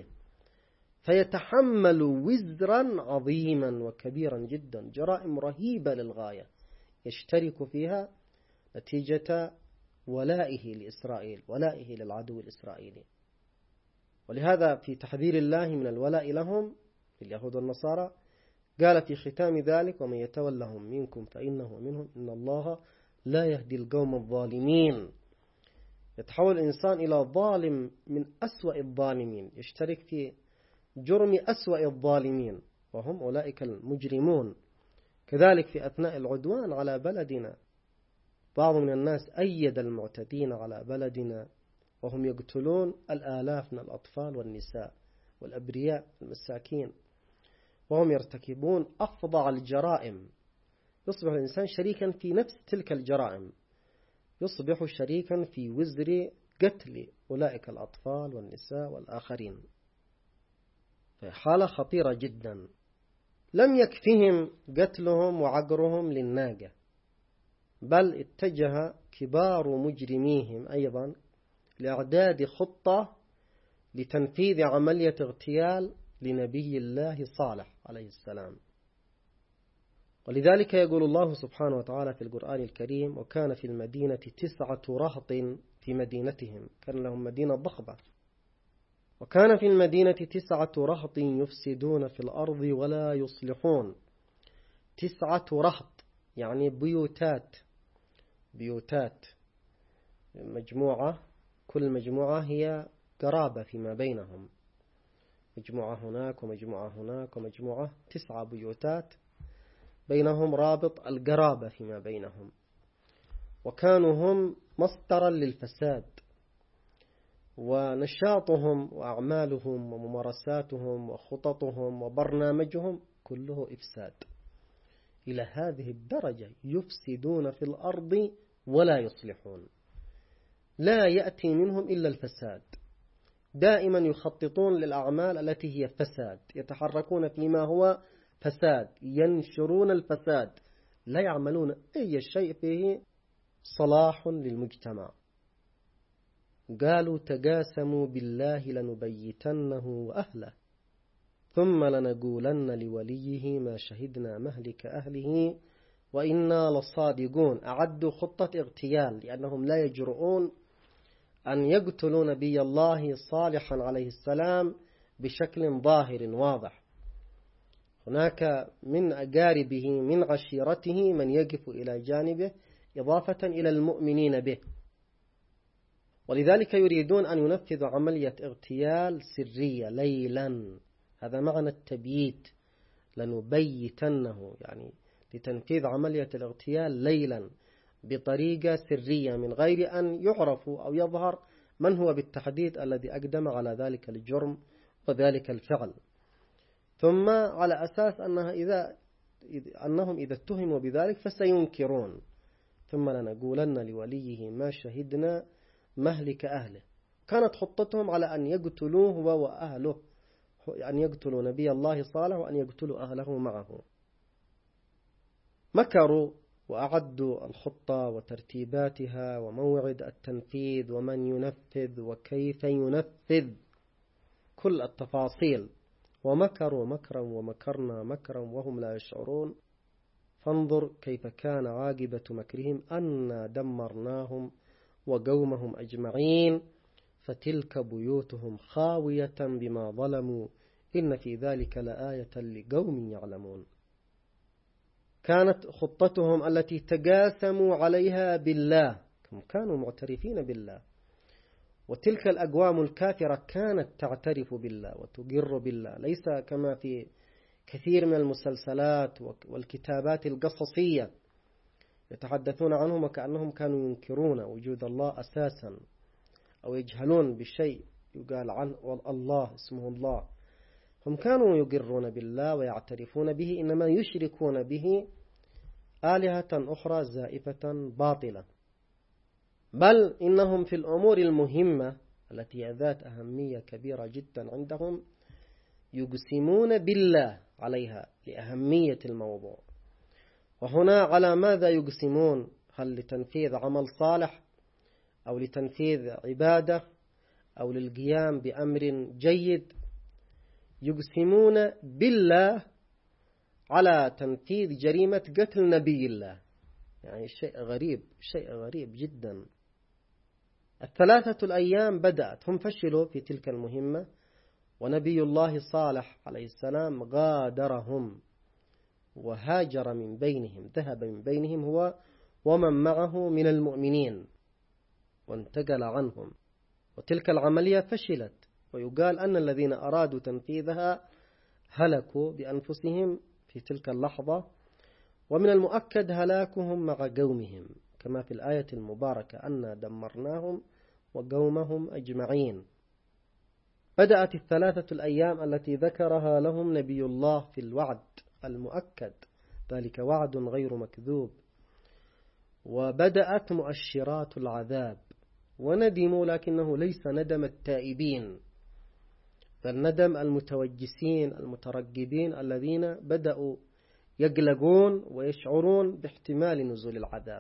فيتحمل وزرا عظيما وكبيرا جدا، جرائم رهيبة للغاية يشترك فيها نتيجة ولائه لإسرائيل، ولائه للعدو الإسرائيلي. ولهذا في تحذير الله من الولاء لهم اليهود والنصارى قال في ختام ذلك: ومن يتولهم منكم فإنه منهم إن الله لا يهدي القوم الظالمين. يتحول الإنسان إلى ظالم من أسوأ الظالمين، يشترك في جرم أسوأ الظالمين وهم أولئك المجرمون. كذلك في أثناء العدوان على بلدنا بعض من الناس أيد المعتدين على بلدنا وهم يقتلون الآلاف من الأطفال والنساء والأبرياء المساكين، وهم يرتكبون أفظع الجرائم. يصبح الإنسان شريكا في نفس تلك الجرائم، يصبح شريكا في وزر قتل أولئك الأطفال والنساء والآخرين. حالة خطيرة جدا. لم يكفهم قتلهم وعقرهم للناقة، بل اتجه كبار مجرميهم أيضا لإعداد خطة لتنفيذ عملية اغتيال لنبي الله صالح عليه السلام. ولذلك يقول الله سبحانه وتعالى في القرآن الكريم: وكان في المدينة 9 رهط في مدينتهم، كان لهم مدينة ضخمة، وكان في المدينة 9 رهط يفسدون في الأرض ولا يصلحون. 9 رهط يعني بيوتات مجموعة، كل مجموعة هي قرابة فيما بينهم، مجموعة هناك ومجموعة هناك ومجموعة، 9 بيوتات بينهم رابط القرابة فيما بينهم. وكانوا هم مصدرا للفساد، ونشاطهم وأعمالهم وممارساتهم وخططهم وبرنامجهم كله إفساد. إلى هذه الدرجة يفسدون في الأرض ولا يصلحون، لا يأتي منهم إلا الفساد، دائما يخططون للأعمال التي هي فساد، يتحركون فيما هو فساد، ينشرون الفساد، لا يعملون أي شيء فيه صلاح للمجتمع. قالوا تقاسموا بالله لنبيتنه وأهله ثم لنقولن لوليه ما شهدنا مهلك أهله وإنا لصادقون. أعدوا خطة اغتيال لأنهم لا يجرؤون أن يقتلوا نبي الله صالحا عليه السلام بشكل ظاهر واضح. هناك من أقاربه من عشيرته من يقف إلى جانبه إضافة إلى المؤمنين به، ولذلك يريدون أن ينفذوا عملية اغتيال سرية ليلا. هذا معنى التبييت، لنبيتنه، يعني لتنفيذ عملية الاغتيال ليلا بطريقة سرية من غير أن يعرفوا أو يظهر من هو بالتحديد الذي أقدم على ذلك الجرم وذلك الفعل. ثم على أساس أنهم إذا اتهموا بذلك فسينكرون. ثم لنقولن لوليه ما شهدنا مهلك أهله. كانت خطتهم على أن يقتلوه هو وأهله، أن يقتلوا نبي الله صالح وأن يقتلوا أهله معه. مكروا وأعدوا الخطة وترتيباتها وموعد التنفيذ ومن ينفذ وكيف ينفذ، كل التفاصيل. ومكروا مكرا ومكرنا مكرا وهم لا يشعرون. فانظر كيف كان عاقبة مكرهم أنا دمرناهم وقومهم أجمعين فتلك بيوتهم خاوية بما ظلموا إن في ذلك لآية لقوم يعلمون. كانت خطتهم التي تقاسموا عليها بالله، كانوا معترفين بالله، وتلك الأقوام الكافرة كانت تعترف بالله وتقر بالله، ليس كما في كثير من المسلسلات والكتابات القصصية يتحدثون عنهم وكأنهم كانوا ينكرون وجود الله أساسا أو يجهلون بشيء يقال عنه الله اسمه الله. هم كانوا يقرون بالله ويعترفون به، إنما يشركون به آلهة أخرى زائفة باطلة. بل إنهم في الأمور المهمة التي ذات أهمية كبيرة جدا عندهم يقسمون بالله عليها لأهمية الموضوع. وهنا على ماذا يقسمون؟ هل لتنفيذ عمل صالح أو لتنفيذ عبادة أو للقيام بأمر جيد؟ يقسمون بالله على تنفيذ جريمة قتل نبي الله. يعني شيء غريب جدا. 3 الأيام بدأت، هم فشلوا في تلك المهمة، ونبي الله صالح عليه السلام غادرهم وهاجر من بينهم، ذهب من بينهم هو ومن معه من المؤمنين وانتقل عنهم. وتلك العملية فشلت، ويقال أن الذين أرادوا تنفيذها هلكوا بأنفسهم في تلك اللحظة، ومن المؤكد هلاكهم مع قومهم كما في الآية المباركة أنا دمرناهم وقومهم أجمعين. بدأت 3 الأيام التي ذكرها لهم نبي الله في الوعد المؤكد، ذلك وعد غير مكذوب. وبدأت مؤشرات العذاب، وندموا لكنه ليس ندم التائبين، بل ندم المتوجسين المترقبين الذين بدأوا يقلقون ويشعرون باحتمال نزول العذاب.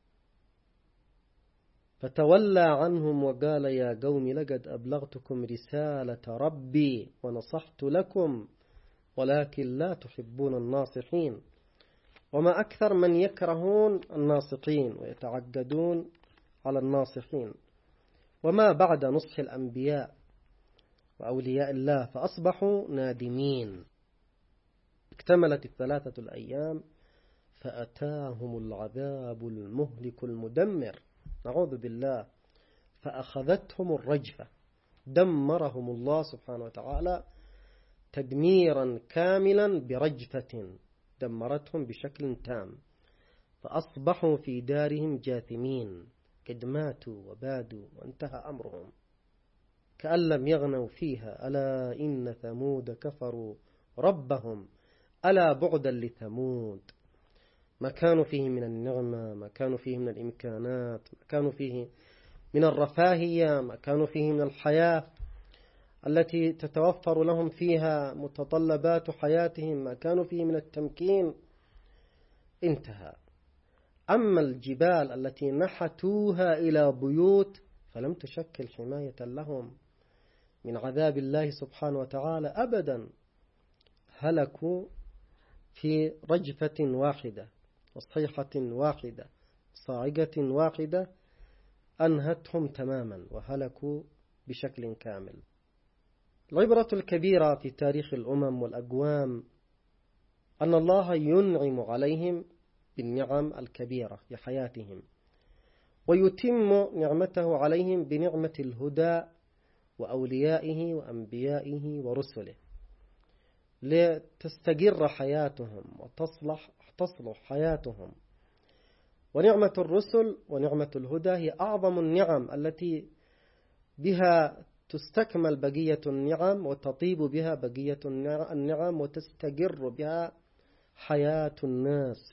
فتولى عنهم وقال يا قوم لقد أبلغتكم رسالة ربي ونصحت لكم ولكن لا تحبون الناصحين. وما أكثر من يكرهون الناصحين ويتعقدون على الناصحين. وما بعد نصح الأنبياء وأولياء الله فأصبحوا نادمين. اكتملت 3 الأيام فأتاهم العذاب المهلك المدمر، نعوذ بالله، فأخذتهم الرجفة، دمرهم الله سبحانه وتعالى تدميرا كاملا برجفة، دمرتهم بشكل تام، فأصبحوا في دارهم جاثمين، قد ماتوا وبادوا وانتهى أمرهم كأن لم يغنوا فيها. ألا إن ثمود كفروا ربهم ألا بعدا لثمود. ما كانوا فيه من النعمة، ما كانوا فيه من الإمكانات، ما كانوا فيه من الرفاهية، ما كانوا فيه من الحياة التي تتوفر لهم فيها متطلبات حياتهم، ما كانوا فيه من التمكين، انتهى. أما الجبال التي نحتوها إلى بيوت فلم تشكل حماية لهم من عذاب الله سبحانه وتعالى أبدا، هلكوا في رجفة واحدة وصيحة واحدة صاعقة واحدة أنهتهم تماما وهلكوا بشكل كامل. العبرة الكبيرة في تاريخ الأمم والأقوام أن الله ينعم عليهم بالنعم الكبيرة في حياتهم، ويتم نعمته عليهم بنعمة الهدى وأوليائه وأنبيائه ورسله لتستقر حياتهم وتصلح حياتهم. ونعمة الرسل ونعمة الهدى هي أعظم النعم التي بها تستكمل بقية النعم وتطيب بها بقية النعم وتستقر بها حياة الناس،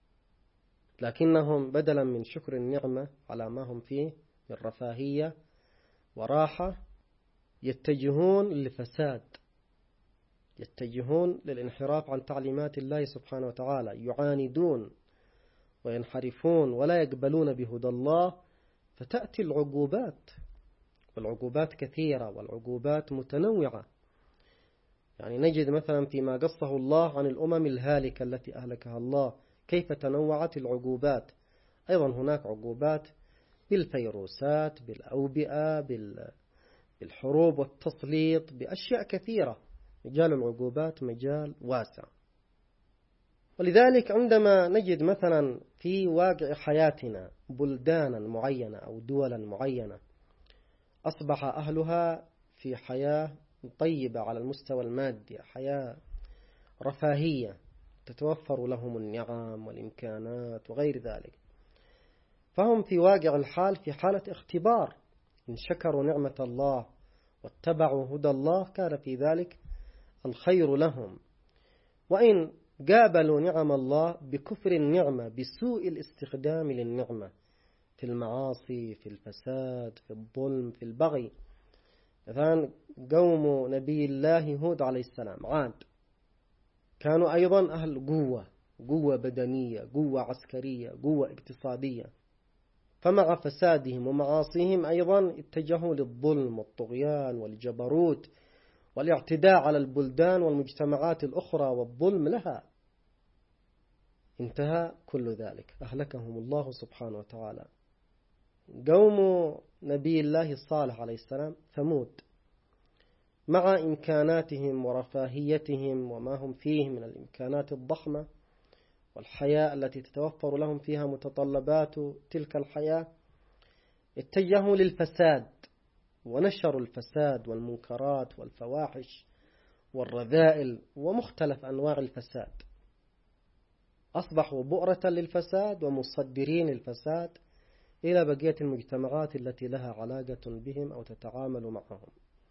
لكنهم بدلا من شكر النعمة على ما هم فيه من رفاهية وراحة يتجهون للفساد، يتجهون للانحراف عن تعليمات الله سبحانه وتعالى، يعاندون وينحرفون ولا يقبلون بهدى الله، فتأتي العقوبات، والعقوبات كثيرة والعقوبات متنوعة. يعني نجد مثلا فيما قصه الله عن الأمم الهالكة التي أهلكها الله كيف تنوعت العقوبات. أيضا هناك عقوبات بالفيروسات، بالأوبئة، بالحروب والتسليط، بأشياء كثيرة. مجال العقوبات مجال واسع. ولذلك عندما نجد مثلا في واقع حياتنا بلدانا معينة أو دولا معينة أصبح أهلها في حياة طيبة على المستوى المادي، حياة رفاهية تتوفر لهم النعم والإمكانات وغير ذلك، فهم في واقع الحال في حالة اختبار. إن شكروا نعمة الله واتبعوا هدى الله كان في ذلك الخير لهم، وإن قابلوا نعم الله بكفر النعمة بسوء الاستخدام للنعمة في المعاصي، في الفساد، في الظلم، في البغي. مثلا قوم نبي الله هود عليه السلام عاد كانوا أيضا أهل قوة بدنية، قوة عسكرية، قوة اقتصادية، فمع فسادهم ومعاصيهم أيضا اتجهوا للظلم والطغيان والجبروت والاعتداء على البلدان والمجتمعات الأخرى والظلم لها. انتهى كل ذلك، أهلكهم الله سبحانه وتعالى. قوم نبي الله صالح عليه السلام ثمود مع إمكاناتهم ورفاهيتهم وما هم فيه من الإمكانات الضخمة والحياة التي تتوفر لهم فيها متطلبات تلك الحياة، اتجهوا للفساد ونشروا الفساد والمنكرات والفواحش والرذائل ومختلف أنواع الفساد، أصبحوا بؤرة للفساد ومصدرين الفساد إلى بقية المجتمعات التي لها علاقة بهم أو تتعامل معهم.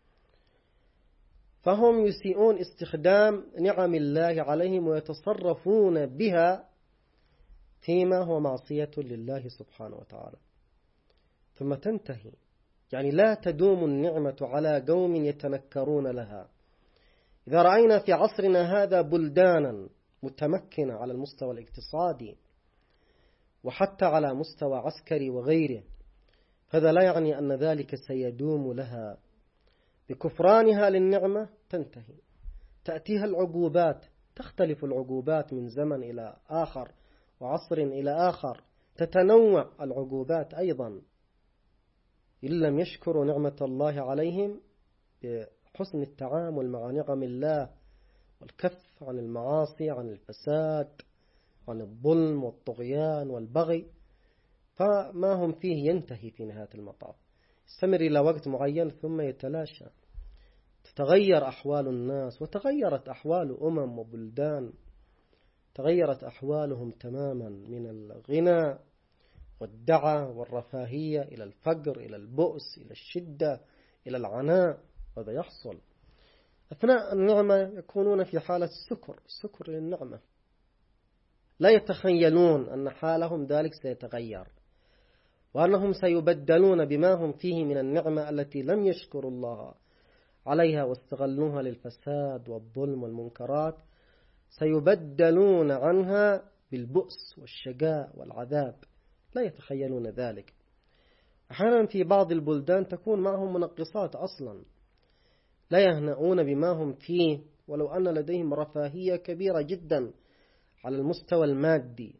فهم يسيئون استخدام نعم الله عليهم ويتصرفون بها فيما هو معصية لله سبحانه وتعالى، ثم تنتهي. يعني لا تدوم النعمة على قوم يتنكرون لها. إذا رأينا في عصرنا هذا بلدانا متمكنة على المستوى الاقتصادي وحتى على مستوى عسكري وغيره، هذا لا يعني أن ذلك سيدوم لها. بكفرانها للنعمة تنتهي، تأتيها العقوبات، تختلف العقوبات من زمن إلى آخر وعصر إلى آخر، تتنوع العقوبات أيضا. إن لم يشكروا نعمة الله عليهم بحسن التعامل مع نعم الله والكف عن المعاصي، عن الفساد، عن الظلم والطغيان والبغي، فما هم فيه ينتهي في نهاية المطاف، يستمر إلى وقت معين ثم يتلاشى. تتغير أحوال الناس وتغيرت أحوال أمم وبلدان، تغيرت أحوالهم تماما من الغنى والدعة والرفاهية إلى الفقر، إلى البؤس، إلى الشدة، إلى العناء. هذا يحصل أثناء النعمة، يكونون في حالة سكر للنعمة، لا يتخيلون أن حالهم ذلك سيتغير وأنهم سيبدلون بما هم فيه من النعمة التي لم يشكروا الله عليها واستغلوها للفساد والظلم والمنكرات، سيبدلون عنها بالبؤس والشقاء والعذاب، لا يتخيلون ذلك. أحيانا في بعض البلدان تكون معهم منقصات أصلا، لا يهنؤون بما هم فيه ولو أن لديهم رفاهية كبيرة جدا على المستوى المادي.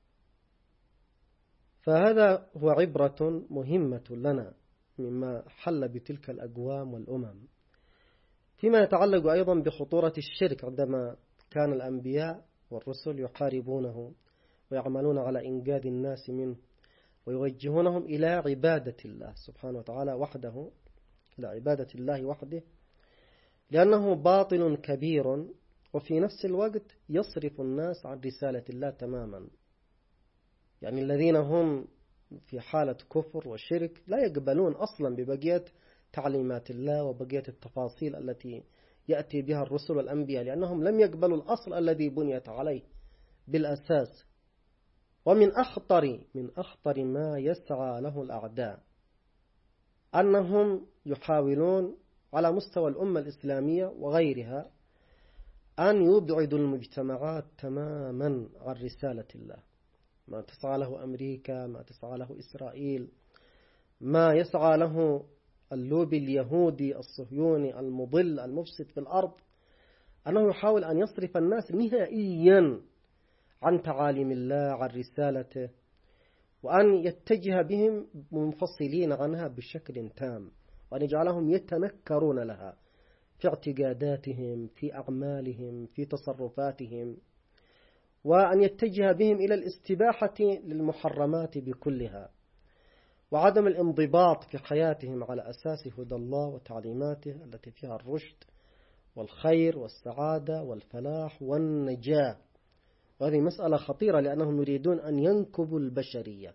فهذا هو عبرة مهمة لنا مما حل بتلك الأقوام والأمم. فيما يتعلق أيضا بخطورة الشرك، عندما كان الأنبياء والرسل يحاربونه ويعملون على إنقاذ الناس منه ويوجهونهم إلى عبادة الله سبحانه وتعالى وحده، إلى عبادة الله وحده، لأنه باطل كبير وفي نفس الوقت يصرف الناس عن رسالة الله تماما. يعني الذين هم في حالة كفر وشرك لا يقبلون أصلا ببقية تعليمات الله وبقية التفاصيل التي يأتي بها الرسل والأنبياء، لأنهم لم يقبلوا الأصل الذي بنيت عليه بالأساس. ومن أخطر ما يسعى له الأعداء أنهم يحاولون على مستوى الأمة الإسلامية وغيرها أن يبعدوا المجتمعات تماما عن رسالة الله. ما تسعى له أمريكا، ما تسعى له إسرائيل، ما يسعى له اللوبي اليهودي الصهيوني المضل المفسد في الأرض، أنه يحاول أن يصرف الناس نهائيا عن تعاليم الله، عن رسالته، وأن يتجه بهم منفصلين عنها بشكل تام، وأن يجعلهم يتنكرون لها في اعتقاداتهم، في أعمالهم، في تصرفاتهم، وأن يتجه بهم إلى الاستباحة للمحرمات بكلها، وعدم الانضباط في حياتهم على أساس هدى الله وتعليماته التي فيها الرشد والخير والسعادة والفلاح والنجاة. وهذه مسألة خطيرة، لأنهم يريدون أن ينكبوا البشرية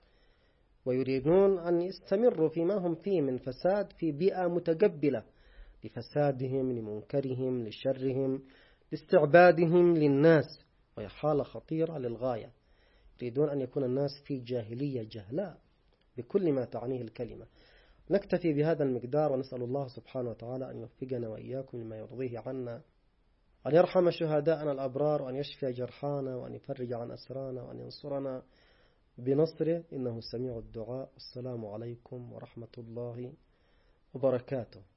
ويريدون أن يستمروا فيما هم فيه من فساد في بيئة متقبلة لفسادهم، لمنكرهم، لشرهم، لاستعبادهم للناس. وهي حالة خطيرة للغاية. يريدون أن يكون الناس في جاهلية جهلاء بكل ما تعنيه الكلمة. نكتفي بهذا المقدار، ونسأل الله سبحانه وتعالى أن يوفقنا وإياكم لما يرضيه عنا، أن يرحم شهداءنا الأبرار، وأن يشفي جرحانا، وأن يفرج عن أسرانا، وأن ينصرنا بنصره، إنه سميع الدعاء. السلام عليكم ورحمة الله وبركاته.